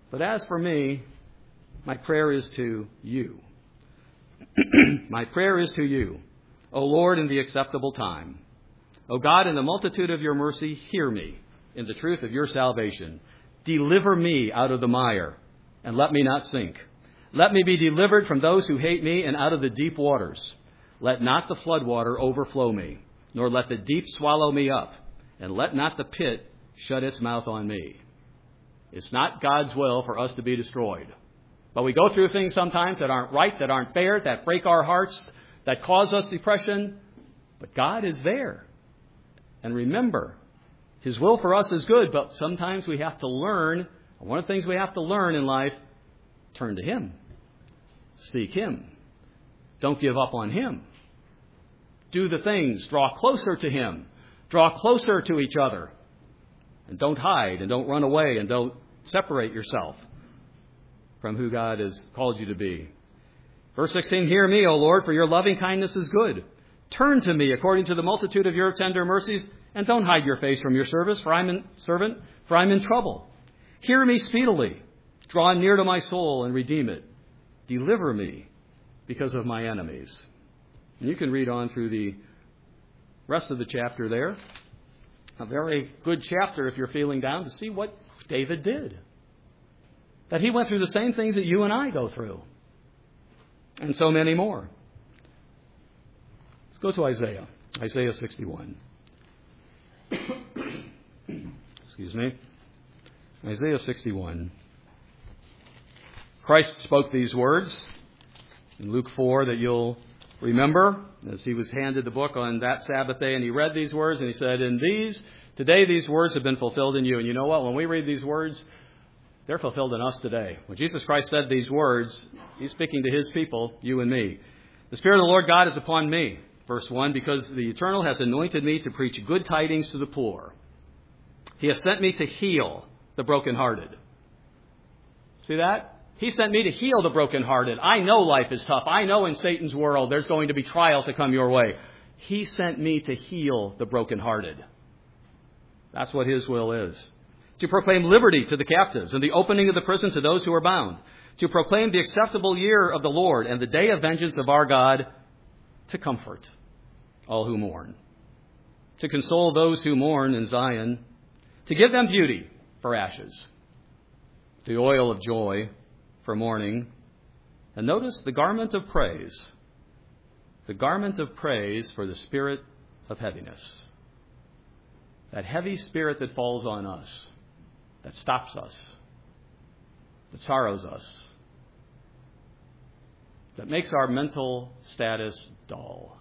my prayer is to you. My prayer is to you, O Lord, in the acceptable time. O God, in the multitude of your mercy, hear me. in the truth of your salvation. Deliver me out of the mire, and let me not sink. Let me be delivered from those who hate me and out of the deep waters. Let not the floodwater overflow me, nor let the deep swallow me up, and let not the pit shut its mouth on me. It's not God's will for us to be destroyed. But we go through things sometimes that aren't right, that aren't fair, that break our hearts, that cause us depression. But God is there. And remember, His will for us is good, but sometimes we have to learn. One of the things we have to learn in life, turn to Him. Seek Him. Don't give up on Him. Do the things. Draw closer to Him. Draw closer to each other. And don't hide and don't run away and don't separate yourself from who God has called you to be. Verse 16, hear me, O Lord, for your loving kindness is good. Turn to me according to the multitude of your tender mercies, and don't hide your face from your servant, for I'm in trouble. Hear me speedily. Draw near to my soul and redeem it. Deliver me because of my enemies. And you can read on through the rest of the chapter there. A very good chapter if you're feeling down to see what David did. That he went through the same things that you and I go through. And so many more. Let's go to Isaiah. Isaiah 61. Excuse me. Isaiah 61. Christ spoke these words in Luke 4 that you'll remember as he was handed the book on that Sabbath day, and he read these words and he said, today these words have been fulfilled in you. And you know what? When we read these words, they're fulfilled in us today. When Jesus Christ said these words, He's speaking to His people, you and me. The Spirit of the Lord God is upon me. Verse 1, because the Eternal has anointed me to preach good tidings to the poor. He has sent me to heal the brokenhearted. See that? He sent me to heal the brokenhearted. I know life is tough. I know in Satan's world there's going to be trials that come your way. He sent me to heal the brokenhearted. That's what His will is. To proclaim liberty to the captives and the opening of the prison to those who are bound. To proclaim the acceptable year of the Lord and the day of vengeance of our God. To comfort all who mourn. To console those who mourn in Zion. To give them beauty for ashes. The oil of joy for mourning. And notice the garment of praise. The garment of praise for the spirit of heaviness. That heavy spirit that falls on us, that stops us, that sorrows us, that makes our mental status dull,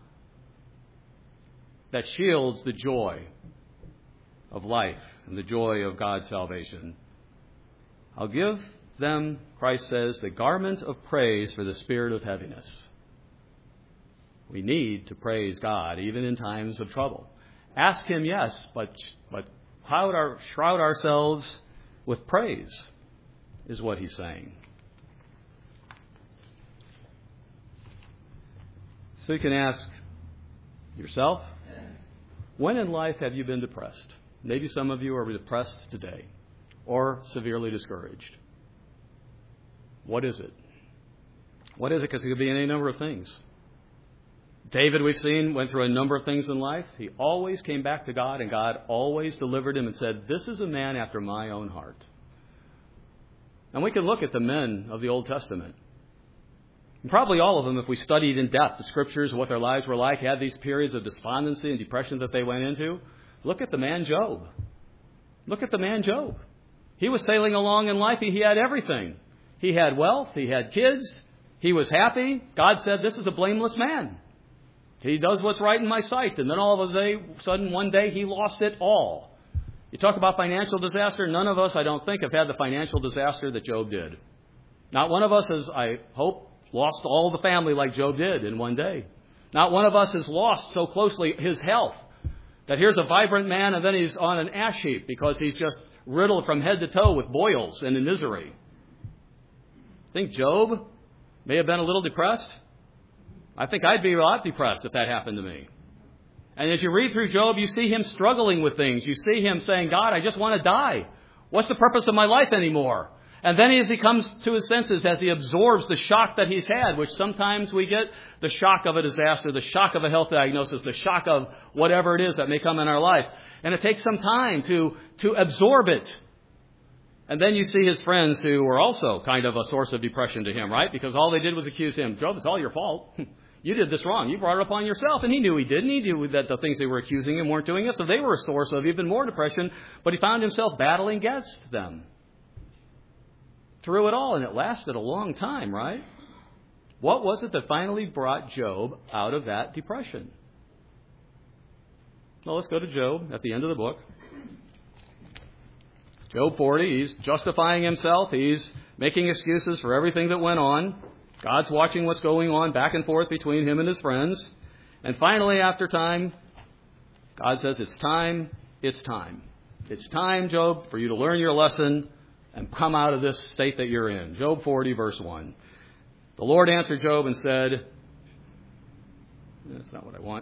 that shields the joy of life and the joy of God's salvation. I'll give them, Christ says, the garment of praise for the spirit of heaviness. We need to praise God even in times of trouble. Ask Him, yes, but shroud ourselves with praise is what He's saying. So you can ask yourself, when in life have you been depressed? Maybe some of you are depressed today or severely discouraged. What is it? What is it? Because it could be any number of things. David, we've seen, went through a number of things in life. He always came back to God, and God always delivered him and said, this is a man after my own heart. And we can look at the men of the Old Testament. And probably all of them, if we studied in depth the Scriptures, what their lives were like, had these periods of despondency and depression that they went into. Look at the man Job. Look at the man Job. He was sailing along in life. He had everything. He had wealth. He had kids. He was happy. God said, this is a blameless man. He does what's right in my sight. And then all of a sudden, one day, he lost it all. You talk about financial disaster. None of us, I don't think, have had the financial disaster that Job did. Not one of us has, I hope, lost all the family like Job did in one day. Not one of us has lost so closely his health that here's a vibrant man and then he's on an ash heap because he's just riddled from head to toe with boils and in misery. I think Job may have been a little depressed. I think I'd be a lot depressed if that happened to me. And as you read through Job, you see him struggling with things. You see him saying, God, I just want to die. What's the purpose of my life anymore? And then as he comes to his senses, as he absorbs the shock that he's had, which sometimes we get, the shock of a disaster, the shock of a health diagnosis, the shock of whatever it is that may come in our life. And it takes some time to absorb it. And then you see his friends who were also kind of a source of depression to him, right? Because all they did was accuse him. Job, it's all your fault. You did this wrong. You brought it upon yourself. And he knew he didn't. He knew that the things they were accusing him weren't doing it. So they were a source of even more depression. But he found himself battling against them through it all. And it lasted a long time, right? What was it that finally brought Job out of that depression? Well, let's go to Job at the end of the book. Job 40, he's justifying himself. He's making excuses for everything that went on. God's watching what's going on back and forth between him and his friends. And finally, after time, God says, it's time, it's time. It's time, Job, for you to learn your lesson and come out of this state that you're in. Job 40, verse 1. The Lord answered Job and said, that's not what I want.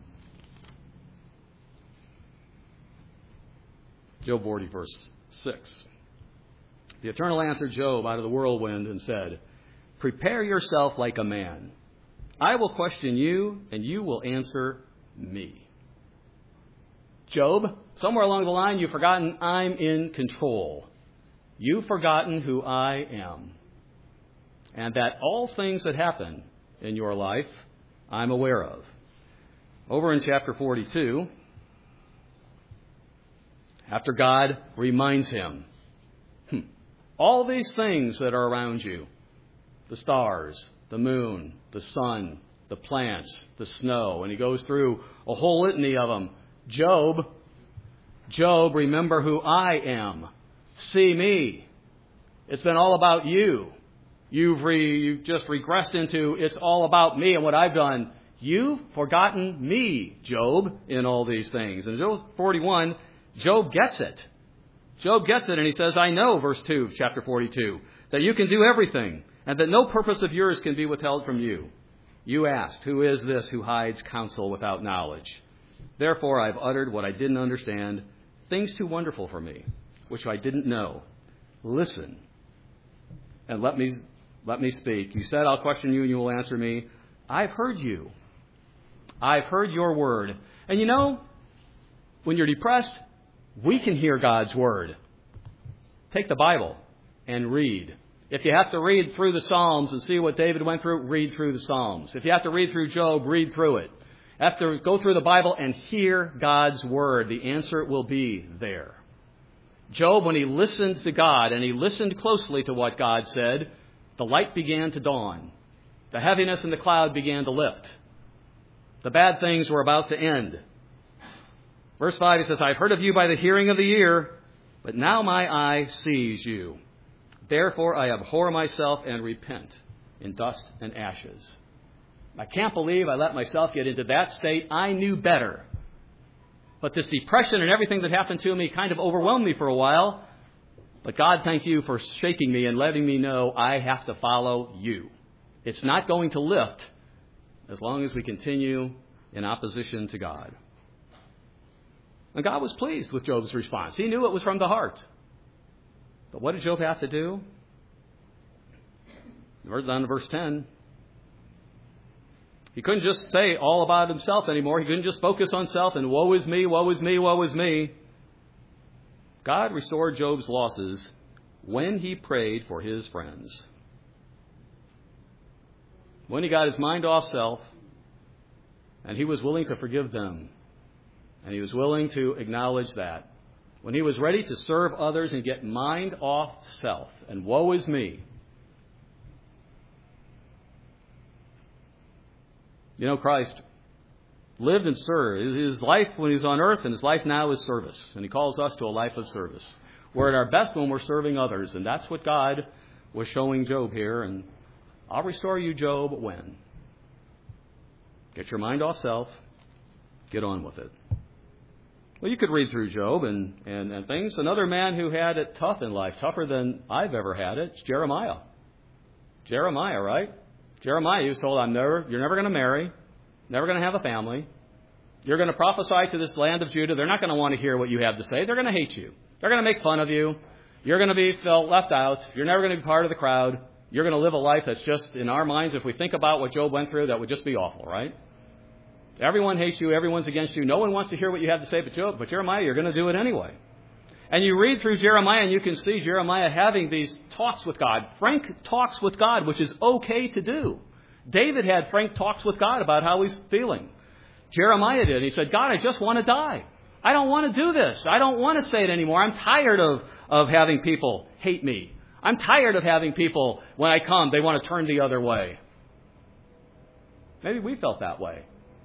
Job 40, verse 6. The Eternal answered Job out of the whirlwind and said, prepare yourself like a man. I will question you, and you will answer me. Job, somewhere along the line, you've forgotten I'm in control. You've forgotten who I am. And that all things that happen in your life, I'm aware of. Over in chapter 42, after God reminds him, all these things that are around you, the stars, the moon, the sun, the plants, the snow, and he goes through a whole litany of them. Job, remember who I am. See me. It's been all about you. You've just regressed into it's all about me and what I've done. You've forgotten me, Job, in all these things. In Job 41, Job gets it. Job gets it, and he says, I know, verse 2 of chapter 42, that you can do everything, and that no purpose of yours can be withheld from you. You asked, who is this who hides counsel without knowledge? Therefore I've uttered what I didn't understand, things too wonderful for me, which I didn't know. Listen, and let me speak. You said, I'll question you, and you will answer me. I've heard you. I've heard your word. And you know, when you're depressed, we can hear God's word. Take the Bible and read. If you have to read through the Psalms and see what David went through, read through the Psalms. If you have to read through Job, read through it. Have to go through the Bible and hear God's word. The answer will be there. Job, when he listened to God and he listened closely to what God said, the light began to dawn. The heaviness in the cloud began to lift. The bad things were about to end. Verse 5, he says, I've heard of you by the hearing of the ear, but now my eye sees you. Therefore I abhor myself and repent in dust and ashes. I can't believe I let myself get into that state. I knew better. But this depression and everything that happened to me kind of overwhelmed me for a while. But God, thank you for shaking me and letting me know I have to follow you. It's not going to lift as long as we continue in opposition to God. And God was pleased with Job's response. He knew it was from the heart. But what did Job have to do? Down to verse 10. He couldn't just say all about himself anymore. He couldn't just focus on self and woe is me, woe is me, woe is me. God restored Job's losses when he prayed for his friends. When he got his mind off self and he was willing to forgive them. And he was willing to acknowledge that. When he was ready to serve others and get mind off self and woe is me. You know, Christ lived and served. His life when he was on earth and his life now is service. And he calls us to a life of service. We're at our best when we're serving others. And that's what God was showing Job here. And I'll restore you, Job, when? Get your mind off self. Get on with it. Well, you could read through Job and things. Another man who had it tough in life, tougher than I've ever had it, is Jeremiah. Jeremiah, right? Jeremiah, he was told, you're never going to marry, never going to have a family. You're going to prophesy to this land of Judah. They're not going to want to hear what you have to say. They're going to hate you. They're going to make fun of you. You're going to be left out. You're never going to be part of the crowd. You're going to live a life that's just, in our minds, if we think about what Job went through, that would just be awful, right? Everyone hates you. Everyone's against you. No one wants to hear what you have to say but Jeremiah, you're going to do it anyway. And you read through Jeremiah and you can see Jeremiah having these talks with God, frank talks with God, which is okay to do. David had frank talks with God about how he's feeling. Jeremiah did. He said, God, I just want to die. I don't want to do this. I don't want to say it anymore. I'm tired of having people hate me. I'm tired of having people, when I come, they want to turn the other way. Maybe we felt that way.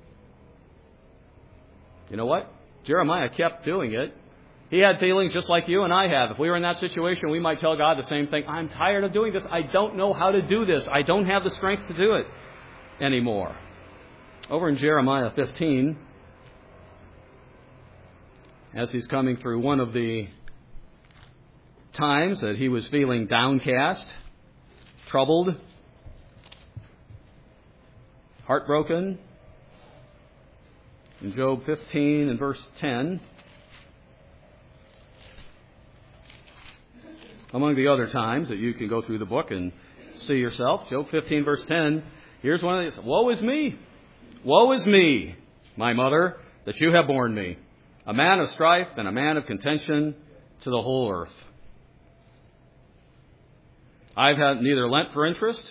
You know what? Jeremiah kept doing it. He had feelings just like you and I have. If we were in that situation, we might tell God the same thing. I'm tired of doing this. I don't know how to do this. I don't have the strength to do it anymore. Over in Jeremiah 15, as he's coming through one of the times that he was feeling downcast, troubled, heartbroken, in Job 15 and verse 10, among the other times that you can go through the book and see yourself, Job 15 verse 10, here's one of these. Woe is me! Woe is me, my mother, that you have borne me, a man of strife and a man of contention to the whole earth. I've had neither lent for interest,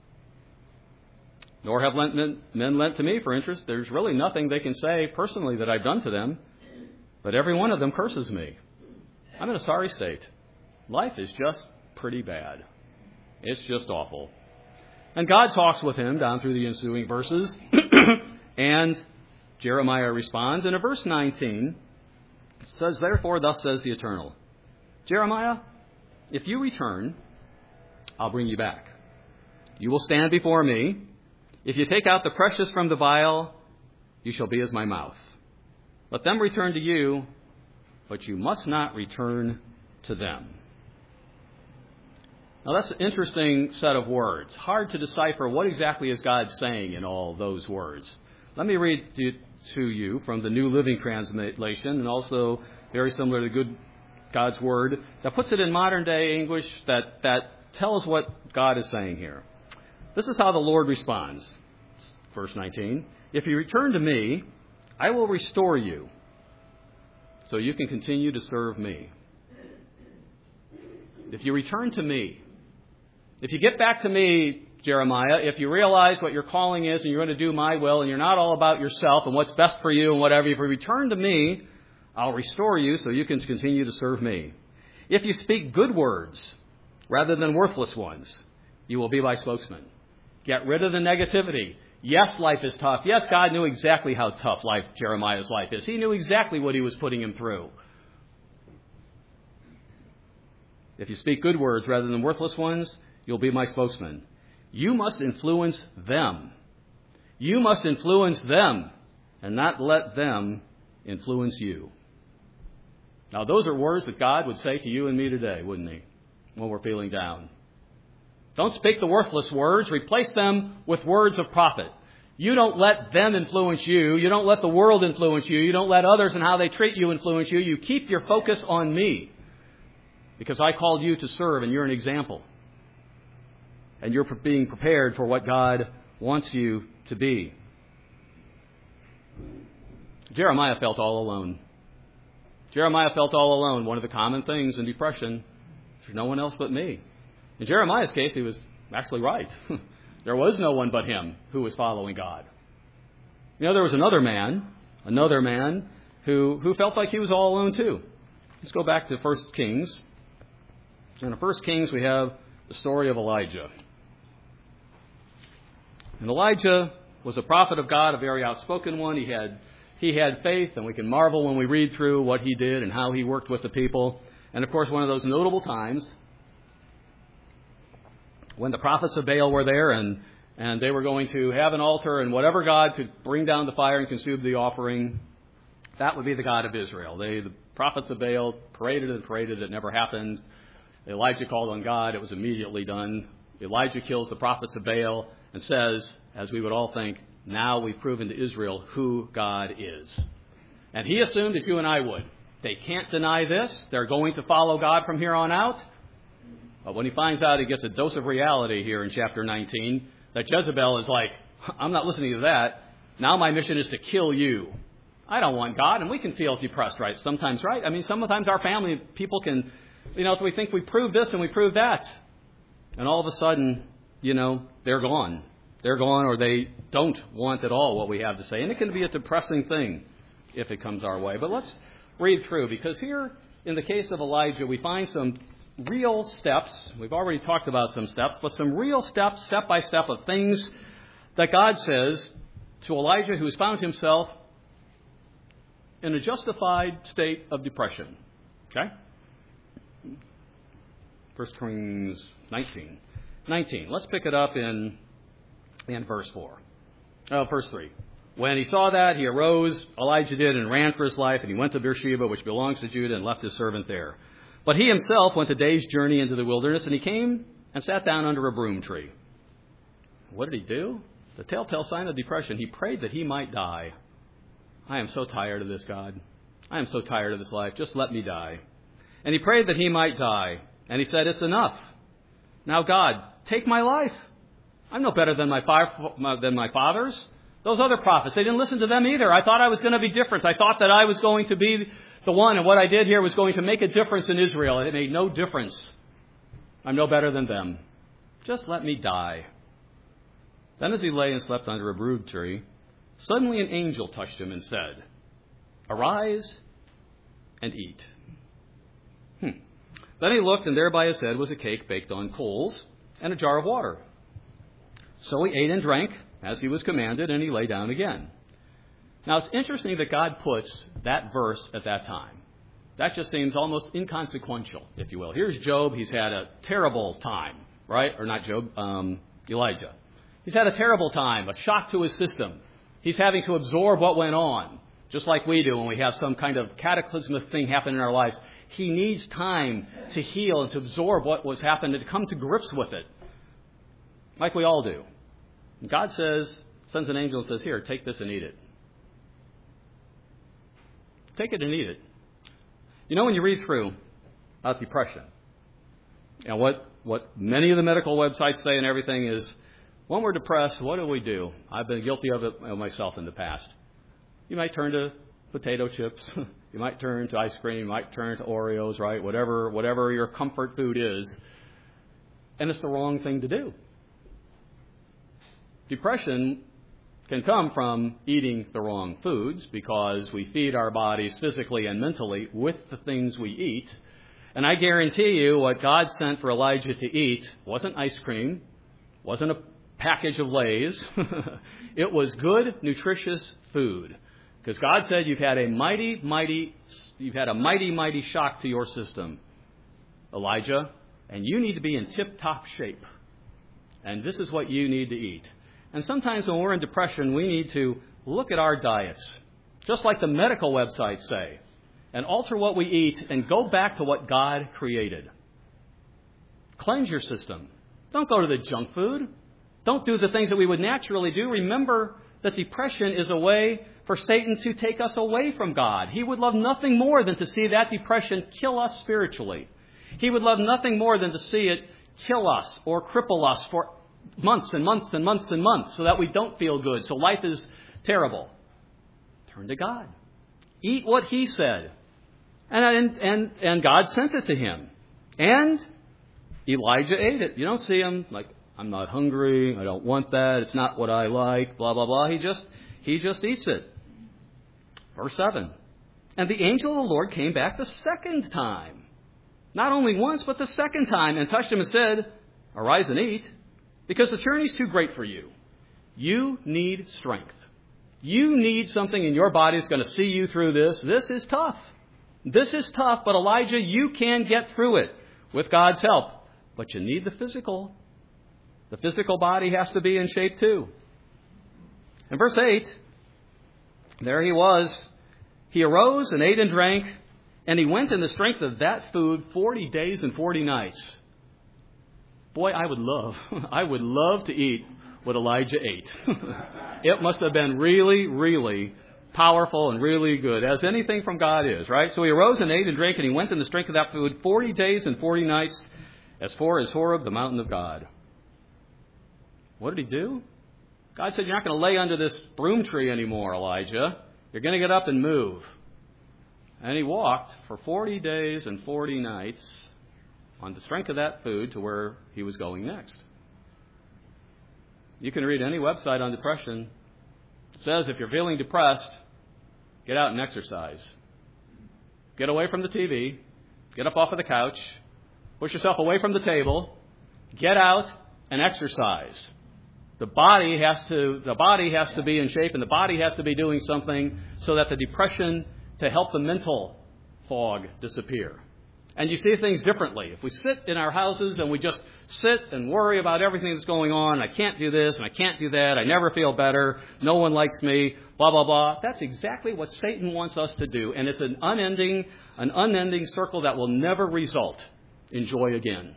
nor have men lent to me for interest. There's really nothing they can say personally that I've done to them, but every one of them curses me. I'm in a sorry state. Life is just pretty bad. It's just awful. And God talks with him down through the ensuing verses, and Jeremiah responds. And in verse 19, it says, Therefore, thus says the Eternal, Jeremiah, if you return, I'll bring you back. You will stand before me. If you take out the precious from the vial, you shall be as my mouth. Let them return to you, but you must not return to them. Now that's an interesting set of words. Hard to decipher what exactly is God saying in all those words. Let me read to you from the New Living Translation, and also very similar to God's Word, that puts it in modern day English that tells what God is saying here. This is how the Lord responds. Verse 19, If you return to me, I will restore you, so you can continue to serve me. If you return to me, if you get back to me, Jeremiah, if you realize what your calling is and you're going to do my will and you're not all about yourself and what's best for you and whatever, if you return to me, I'll restore you so you can continue to serve me. If you speak good words rather than worthless ones, you will be my spokesman. Get rid of the negativity. Yes, life is tough. Yes, God knew exactly how tough Jeremiah's life is. He knew exactly what he was putting him through. If you speak good words rather than worthless ones, you'll be my spokesman. You must influence them. You must influence them and not let them influence you. Now, those are words that God would say to you and me today, wouldn't he, when we're feeling down? Don't speak the worthless words. Replace them with words of profit. You don't let them influence you. You don't let the world influence you. You don't let others and how they treat you influence you. You keep your focus on me, because I called you to serve, and you're an example. And you're being prepared for what God wants you to be. Jeremiah felt all alone. Jeremiah felt all alone. One of the common things in depression, there's no one else but me. In Jeremiah's case, he was actually right. There was no one but him who was following God. You know, there was another man who felt like he was all alone too. Let's go back to 1 Kings. In 1 Kings, we have the story of Elijah. And Elijah was a prophet of God, a very outspoken one. He had faith, and we can marvel when we read through what he did and how he worked with the people. And, of course, one of those notable times when the prophets of Baal were there and they were going to have an altar, and whatever God could bring down the fire and consume the offering, that would be the God of Israel. The prophets of Baal paraded and paraded. It never happened. Elijah called on God. It was immediately done. Elijah kills the prophets of Baal and says, as we would all think, now we've proven to Israel who God is. And he assumed, as you and I would, they can't deny this. They're going to follow God from here on out. But when he finds out, he gets a dose of reality here in chapter 19, that Jezebel is like, I'm not listening to that. Now my mission is to kill you. I don't want God. And we can feel depressed, right? Sometimes, right? I mean, sometimes our family people can, we think we prove this and we prove that. And all of a sudden, they're gone. They're gone, or they don't want at all what we have to say. And it can be a depressing thing if it comes our way. But let's read through, because here in the case of Elijah, we find some real steps. We've already talked about some steps, but some real steps, step by step, of things that God says to Elijah, who has found himself in a justified state of depression. Okay? 1 Kings 19. Let's pick it up in verse 4. Verse 3. When he saw that, he arose, Elijah did, and ran for his life, and he went to Beersheba, which belongs to Judah, and left his servant there. But he himself went a day's journey into the wilderness, and he came and sat down under a broom tree. What did he do? The telltale sign of depression. He prayed that he might die. I am so tired of this, God. I am so tired of this life. Just let me die. And he prayed that he might die. And he said, it's enough. Now, God, take my life. I'm no better than my fathers. Those other prophets, they didn't listen to them either. I thought I was going to be different. I thought that I was going to be the one, and what I did here was going to make a difference in Israel. And it made no difference. I'm no better than them. Just let me die. Then as he lay and slept under a broom tree, suddenly an angel touched him and said, arise and eat. Then he looked, and there by his head was a cake baked on coals and a jar of water. So he ate and drank as he was commanded, and he lay down again. Now, it's interesting that God puts that verse at that time. That just seems almost inconsequential, if you will. Here's Job. He's had a terrible time, right? Or not Job, Elijah. He's had a terrible time, a shock to his system. He's having to absorb what went on, just like we do when we have some kind of cataclysmic thing happen in our lives. He needs time to heal and to absorb what was happened and to come to grips with it, like we all do. And God sends an angel and says, here, take this and eat it. Take it and eat it. When you read through about depression, and what many of the medical websites say and everything is, when we're depressed, what do? I've been guilty of it myself in the past. You might turn to potato chips. You might turn to ice cream. You might turn to Oreos, right? Whatever your comfort food is. And it's the wrong thing to do. Depression can come from eating the wrong foods, because we feed our bodies physically and mentally with the things we eat. And I guarantee you what God sent for Elijah to eat wasn't ice cream, wasn't a package of Lay's. It was good, nutritious food. Because God said you've had a mighty shock to your system, Elijah, and you need to be in tip-top shape. And this is what you need to eat. And sometimes when we're in depression, we need to look at our diets, just like the medical websites say, and alter what we eat and go back to what God created. Cleanse your system. Don't go to the junk food. Don't do the things that we would naturally do. Remember that depression is a way for Satan to take us away from God. He would love nothing more than to see that depression kill us spiritually. He would love nothing more than to see it kill us or cripple us for months and months and months and months so that we don't feel good, so life is terrible. Turn to God. Eat what He said. And God sent it to him. And Elijah ate it. You don't see him like, I'm not hungry, I don't want that, it's not what I like, blah, blah, blah. He just eats it. Verse 7. And the angel of the Lord came back the second time. Not only once, but the second time, and touched him and said, arise and eat, because the journey's too great for you. You need strength. You need something in your body that's going to see you through this. This is tough. This is tough, but Elijah, you can get through it with God's help. But you need the physical. The physical body has to be in shape too. In verse 8, there he was. He arose and ate and drank, and he went in the strength of that food 40 days and 40 nights. Boy, I would love to eat what Elijah ate. It must have been really, really powerful and really good, as anything from God is, right? So he arose and ate and drank, and he went in the strength of that food 40 days and 40 nights, as far as Horeb, the mountain of God. What did he do? God said, you're not going to lay under this broom tree anymore, Elijah. You're going to get up and move. And he walked for 40 days and 40 nights on the strength of that food to where he was going next. You can read any website on depression. It says if you're feeling depressed, get out and exercise. Get away from the TV. Get up off of the couch. Push yourself away from the table. Get out and exercise. The body has to be in shape, and the body has to be doing something so that the depression, to help the mental fog disappear. And you see things differently. If we sit in our houses and we just sit and worry about everything that's going on, I can't do this and I can't do that, I never feel better, no one likes me, blah, blah, blah. That's exactly what Satan wants us to do. And it's an unending circle that will never result in joy again.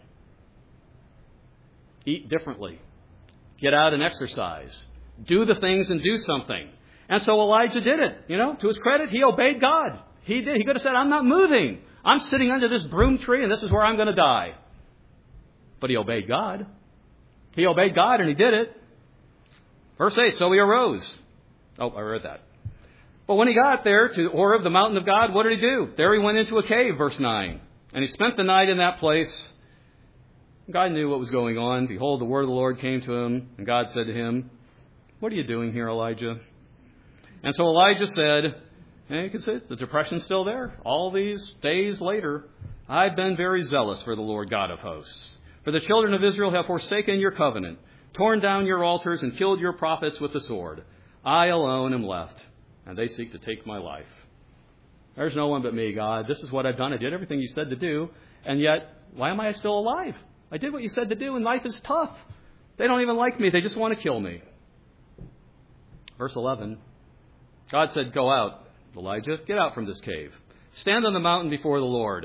Eat differently. Get out and exercise. Do the things and do something. And so Elijah did it. To his credit, he obeyed God. He did. He could have said, I'm not moving. I'm sitting under this broom tree and this is where I'm going to die. But he obeyed God. He obeyed God and he did it. Verse 8, so he arose. Oh, I read that. But when he got there to Horeb, the mountain of God, what did he do? There he went into a cave, verse 9. And he spent the night in that place. God knew what was going on. Behold, the word of the Lord came to him. And God said to him, what are you doing here, Elijah? And so Elijah said, and you can see the depression's still there. All these days later, I've been very zealous for the Lord God of hosts. For the children of Israel have forsaken your covenant, torn down your altars, and killed your prophets with the sword. I alone am left, and they seek to take my life. There's no one but me, God. This is what I've done. I did everything you said to do, and yet, why am I still alive? I did what you said to do, and life is tough. They don't even like me. They just want to kill me. Verse 11, God said, go out, Elijah, get out from this cave. Stand on the mountain before the Lord.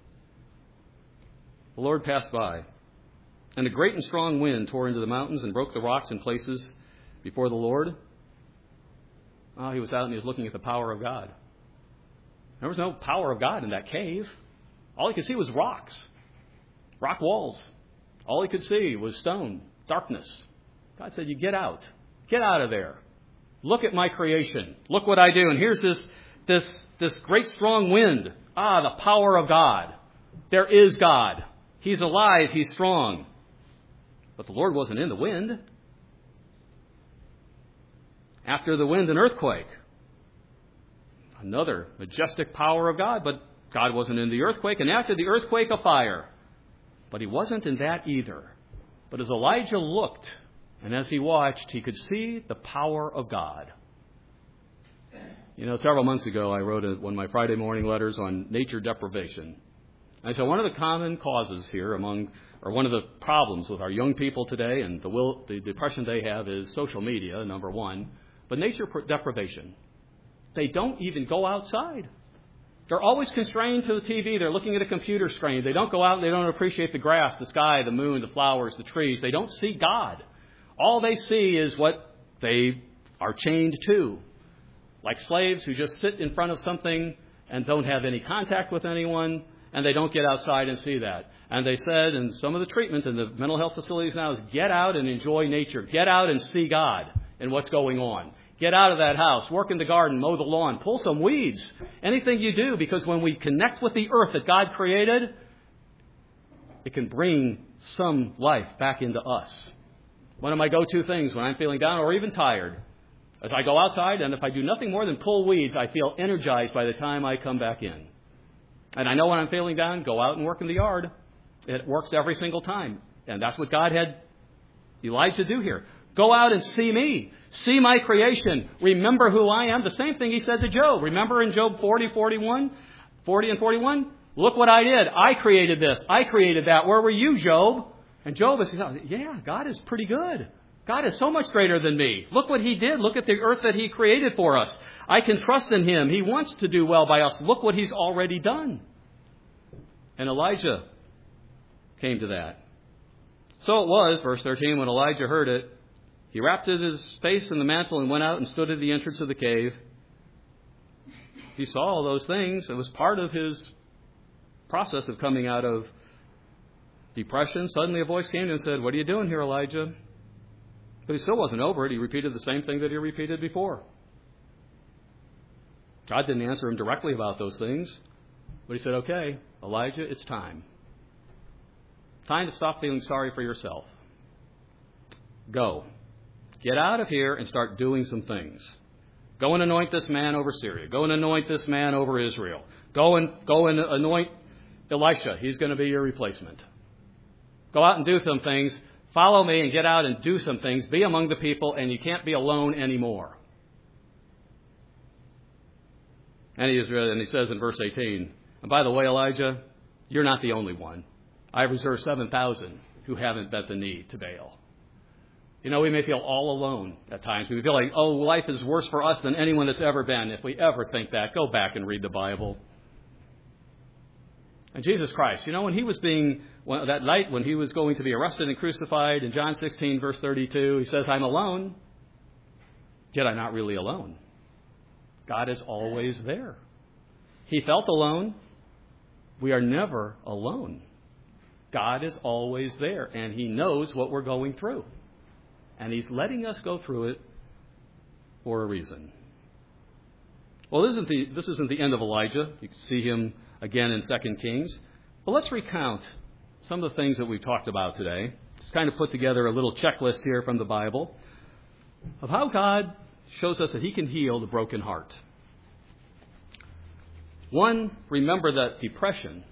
The Lord passed by, and a great and strong wind tore into the mountains and broke the rocks in places before the Lord. Oh, he was out and he was looking at the power of God. There was no power of God in that cave. All he could see was rocks, rock walls. All he could see was stone, darkness. God said, you get out. Get out of there. Look at my creation. Look what I do. And here's this great strong wind. The power of God. There is God. He's alive. He's strong. But the Lord wasn't in the wind. After the wind, an earthquake. Another majestic power of God, but God wasn't in the earthquake. And after the earthquake, a fire. But he wasn't in that either. But as Elijah looked, and as he watched, he could see the power of God. Several months ago, I wrote one of my Friday morning letters on nature deprivation. I said one of the common causes here one of the problems with our young people today and the depression they have is social media, number one, but nature deprivation. They don't even go outside. They're always constrained to the TV. They're looking at a computer screen. They don't go out and they don't appreciate the grass, the sky, the moon, the flowers, the trees. They don't see God. All they see is what they are chained to. Like slaves who just sit in front of something and don't have any contact with anyone, and they don't get outside and see that. And they said, and some of the treatment in the mental health facilities now is get out and enjoy nature. Get out and see God and what's going on. Get out of that house, work in the garden, mow the lawn, pull some weeds. Anything you do, because when we connect with the earth that God created, it can bring some life back into us. One of my go-to things when I'm feeling down or even tired is I go outside, and if I do nothing more than pull weeds, I feel energized by the time I come back in. And I know when I'm feeling down, go out and work in the yard. It works every single time. And that's what God had Elijah do here. Go out and see me. See my creation. Remember who I am. The same thing he said to Job. Remember in Job 40 and 41? Look what I did. I created this. I created that. Where were you, Job? And Job is, yeah, God is pretty good. God is so much greater than me. Look what he did. Look at the earth that he created for us. I can trust in him. He wants to do well by us. Look what he's already done. And Elijah came to that. So it was, verse 13, when Elijah heard it, he wrapped his face in the mantle and went out and stood at the entrance of the cave. He saw all those things. It was part of his process of coming out of depression. Suddenly a voice came to him and said, what are you doing here, Elijah? But he still wasn't over it. He repeated the same thing that he repeated before. God didn't answer him directly about those things. But he said, okay, Elijah, it's time. Time to stop feeling sorry for yourself. Go. Get out of here and start doing some things. Go and anoint this man over Syria. Go and anoint this man over Israel. Go and anoint Elisha. He's going to be your replacement. Go out and do some things. Follow me and get out and do some things. Be among the people, and you can't be alone anymore. And he says in verse 18, and by the way, Elijah, you're not the only one. I reserved 7,000 who haven't bent the knee to Baal. You know, we may feel all alone at times. We feel like, oh, life is worse for us than anyone that's ever been. If we ever think that, go back and read the Bible. And Jesus Christ, you know, when he was that night when he was going to be arrested and crucified, in John 16, verse 32, he says, I'm alone, yet I'm not really alone. God is always there. He felt alone. We are never alone. God is always there, and he knows what we're going through. And he's letting us go through it for a reason. Well, this isn't the end of Elijah. You can see him again in 2 Kings. But let's recount some of the things that we've talked about today. Just kind of put together a little checklist here from the Bible of how God shows us that he can heal the broken heart. One, remember that depression,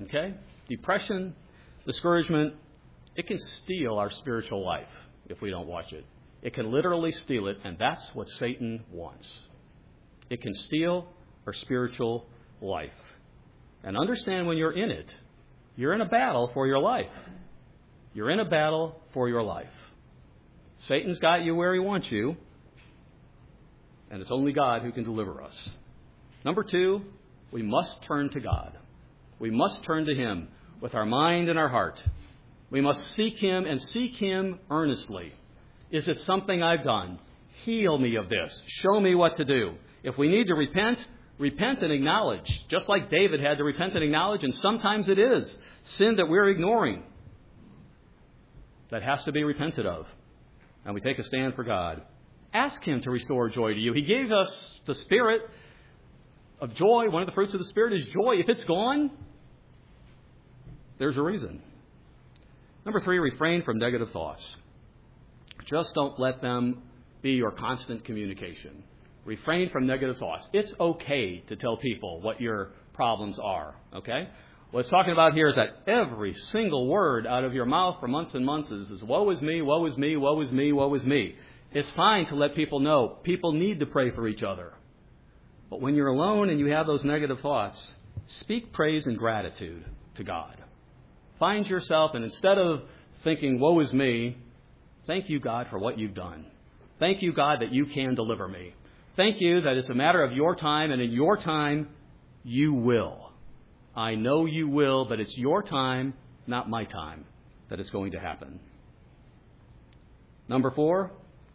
discouragement, it can steal our spiritual life if we don't watch it. It can literally steal it, and that's what Satan wants. It can steal our spiritual life. And understand when you're in it, you're in a battle for your life. You're in a battle for your life. Satan's got you where he wants you, and it's only God who can deliver us. Number 2, we must turn to God. We must turn to him with our mind and our heart. We must seek him and seek him earnestly. Is it something I've done? Heal me of this. Show me what to do. If we need to repent, repent and acknowledge. Just like David had to repent and acknowledge, and sometimes it is sin that we're ignoring that has to be repented of. And we take a stand for God. Ask him to restore joy to you. He gave us the spirit of joy. One of the fruits of the Spirit is joy. If it's gone, there's a reason. Number 3, refrain from negative thoughts. Just don't let them be your constant communication. Refrain from negative thoughts. It's okay to tell people what your problems are, okay? What it's talking about here is that every single word out of your mouth for months and months is woe is me, woe is me, woe is me, woe is me. It's fine to let people know. People need to pray for each other. But when you're alone and you have those negative thoughts, speak praise and gratitude to God. Find yourself, and instead of thinking, woe is me, thank you, God, for what you've done. Thank you, God, that you can deliver me. Thank you that it's a matter of your time, and in your time, you will. I know you will, but it's your time, not my time, that it's going to happen. Number 4,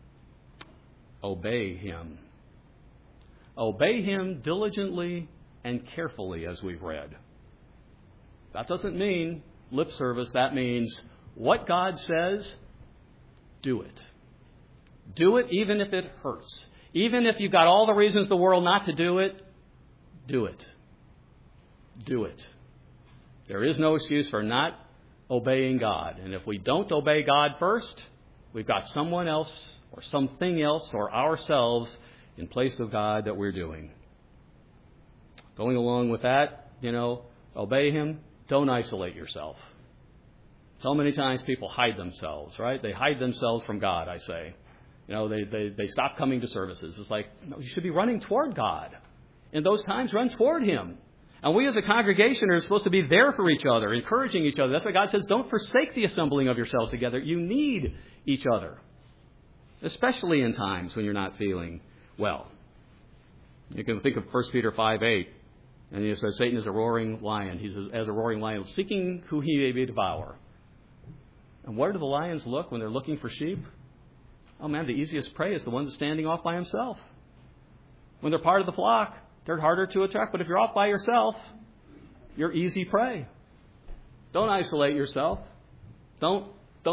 obey him. Obey him diligently and carefully, as we've read. That doesn't mean lip service. That means what God says, do it. Do it even if it hurts. Even if you've got all the reasons in the world not to do it, do it. Do it. There is no excuse for not obeying God. And if we don't obey God first, we've got someone else or something else or ourselves in place of God that we're doing. Going along with that, obey him. Don't isolate yourself. So many times people hide themselves, right? They hide themselves from God, I say. They stop coming to services. It's like, no, you should be running toward God. In those times, run toward him. And we as a congregation are supposed to be there for each other, encouraging each other. That's why God says, don't forsake the assembling of yourselves together. You need each other, especially in times when you're not feeling well. You can think of 1 Peter 5:8. And he says, Satan is a roaring lion. He's as a roaring lion, seeking who he may devour. And where do the lions look when they're looking for sheep? Oh, man, the easiest prey is the one that's standing off by himself. When they're part of the flock, they're harder to attack. But if you're off by yourself, you're easy prey. Don't isolate yourself. Don't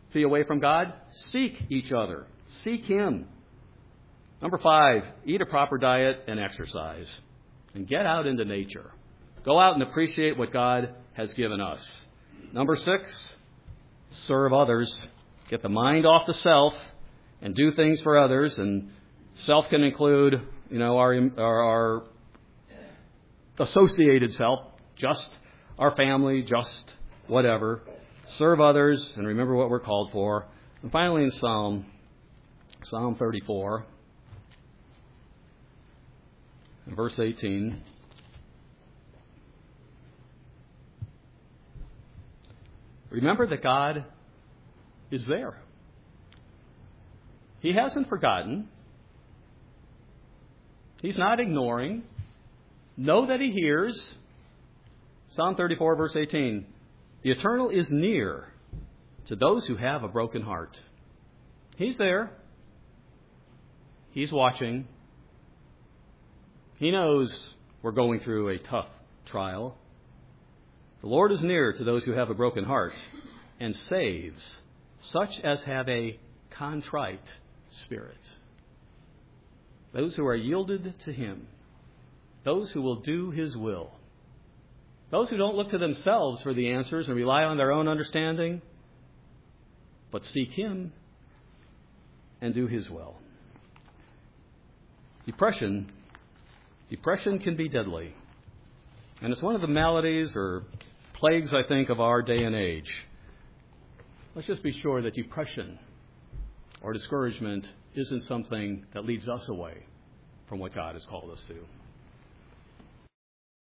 be away from God? Seek each other. Seek Him. Number 5, eat a proper diet and exercise. And get out into nature. Go out and appreciate what God has given us. Number 6, serve others. Get the mind off the self and do things for others. And self can include, our associated self, just our family, just whatever. Serve others and remember what we're called for. And finally in Psalm 34, verse 18. Remember that God is there. He hasn't forgotten. He's not ignoring. Know that He hears. Psalm 34, verse 18. The Eternal is near to those who have a broken heart. He's there. He's watching. He knows we're going through a tough trial. The Lord is near to those who have a broken heart and saves such as have a contrite spirit. Those who are yielded to Him. Those who will do His will. Those who don't look to themselves for the answers and rely on their own understanding, but seek Him and do His will. Depression can be deadly. And it's one of the maladies or plagues, I think, of our day and age. Let's just be sure that depression or discouragement isn't something that leads us away from what God has called us to.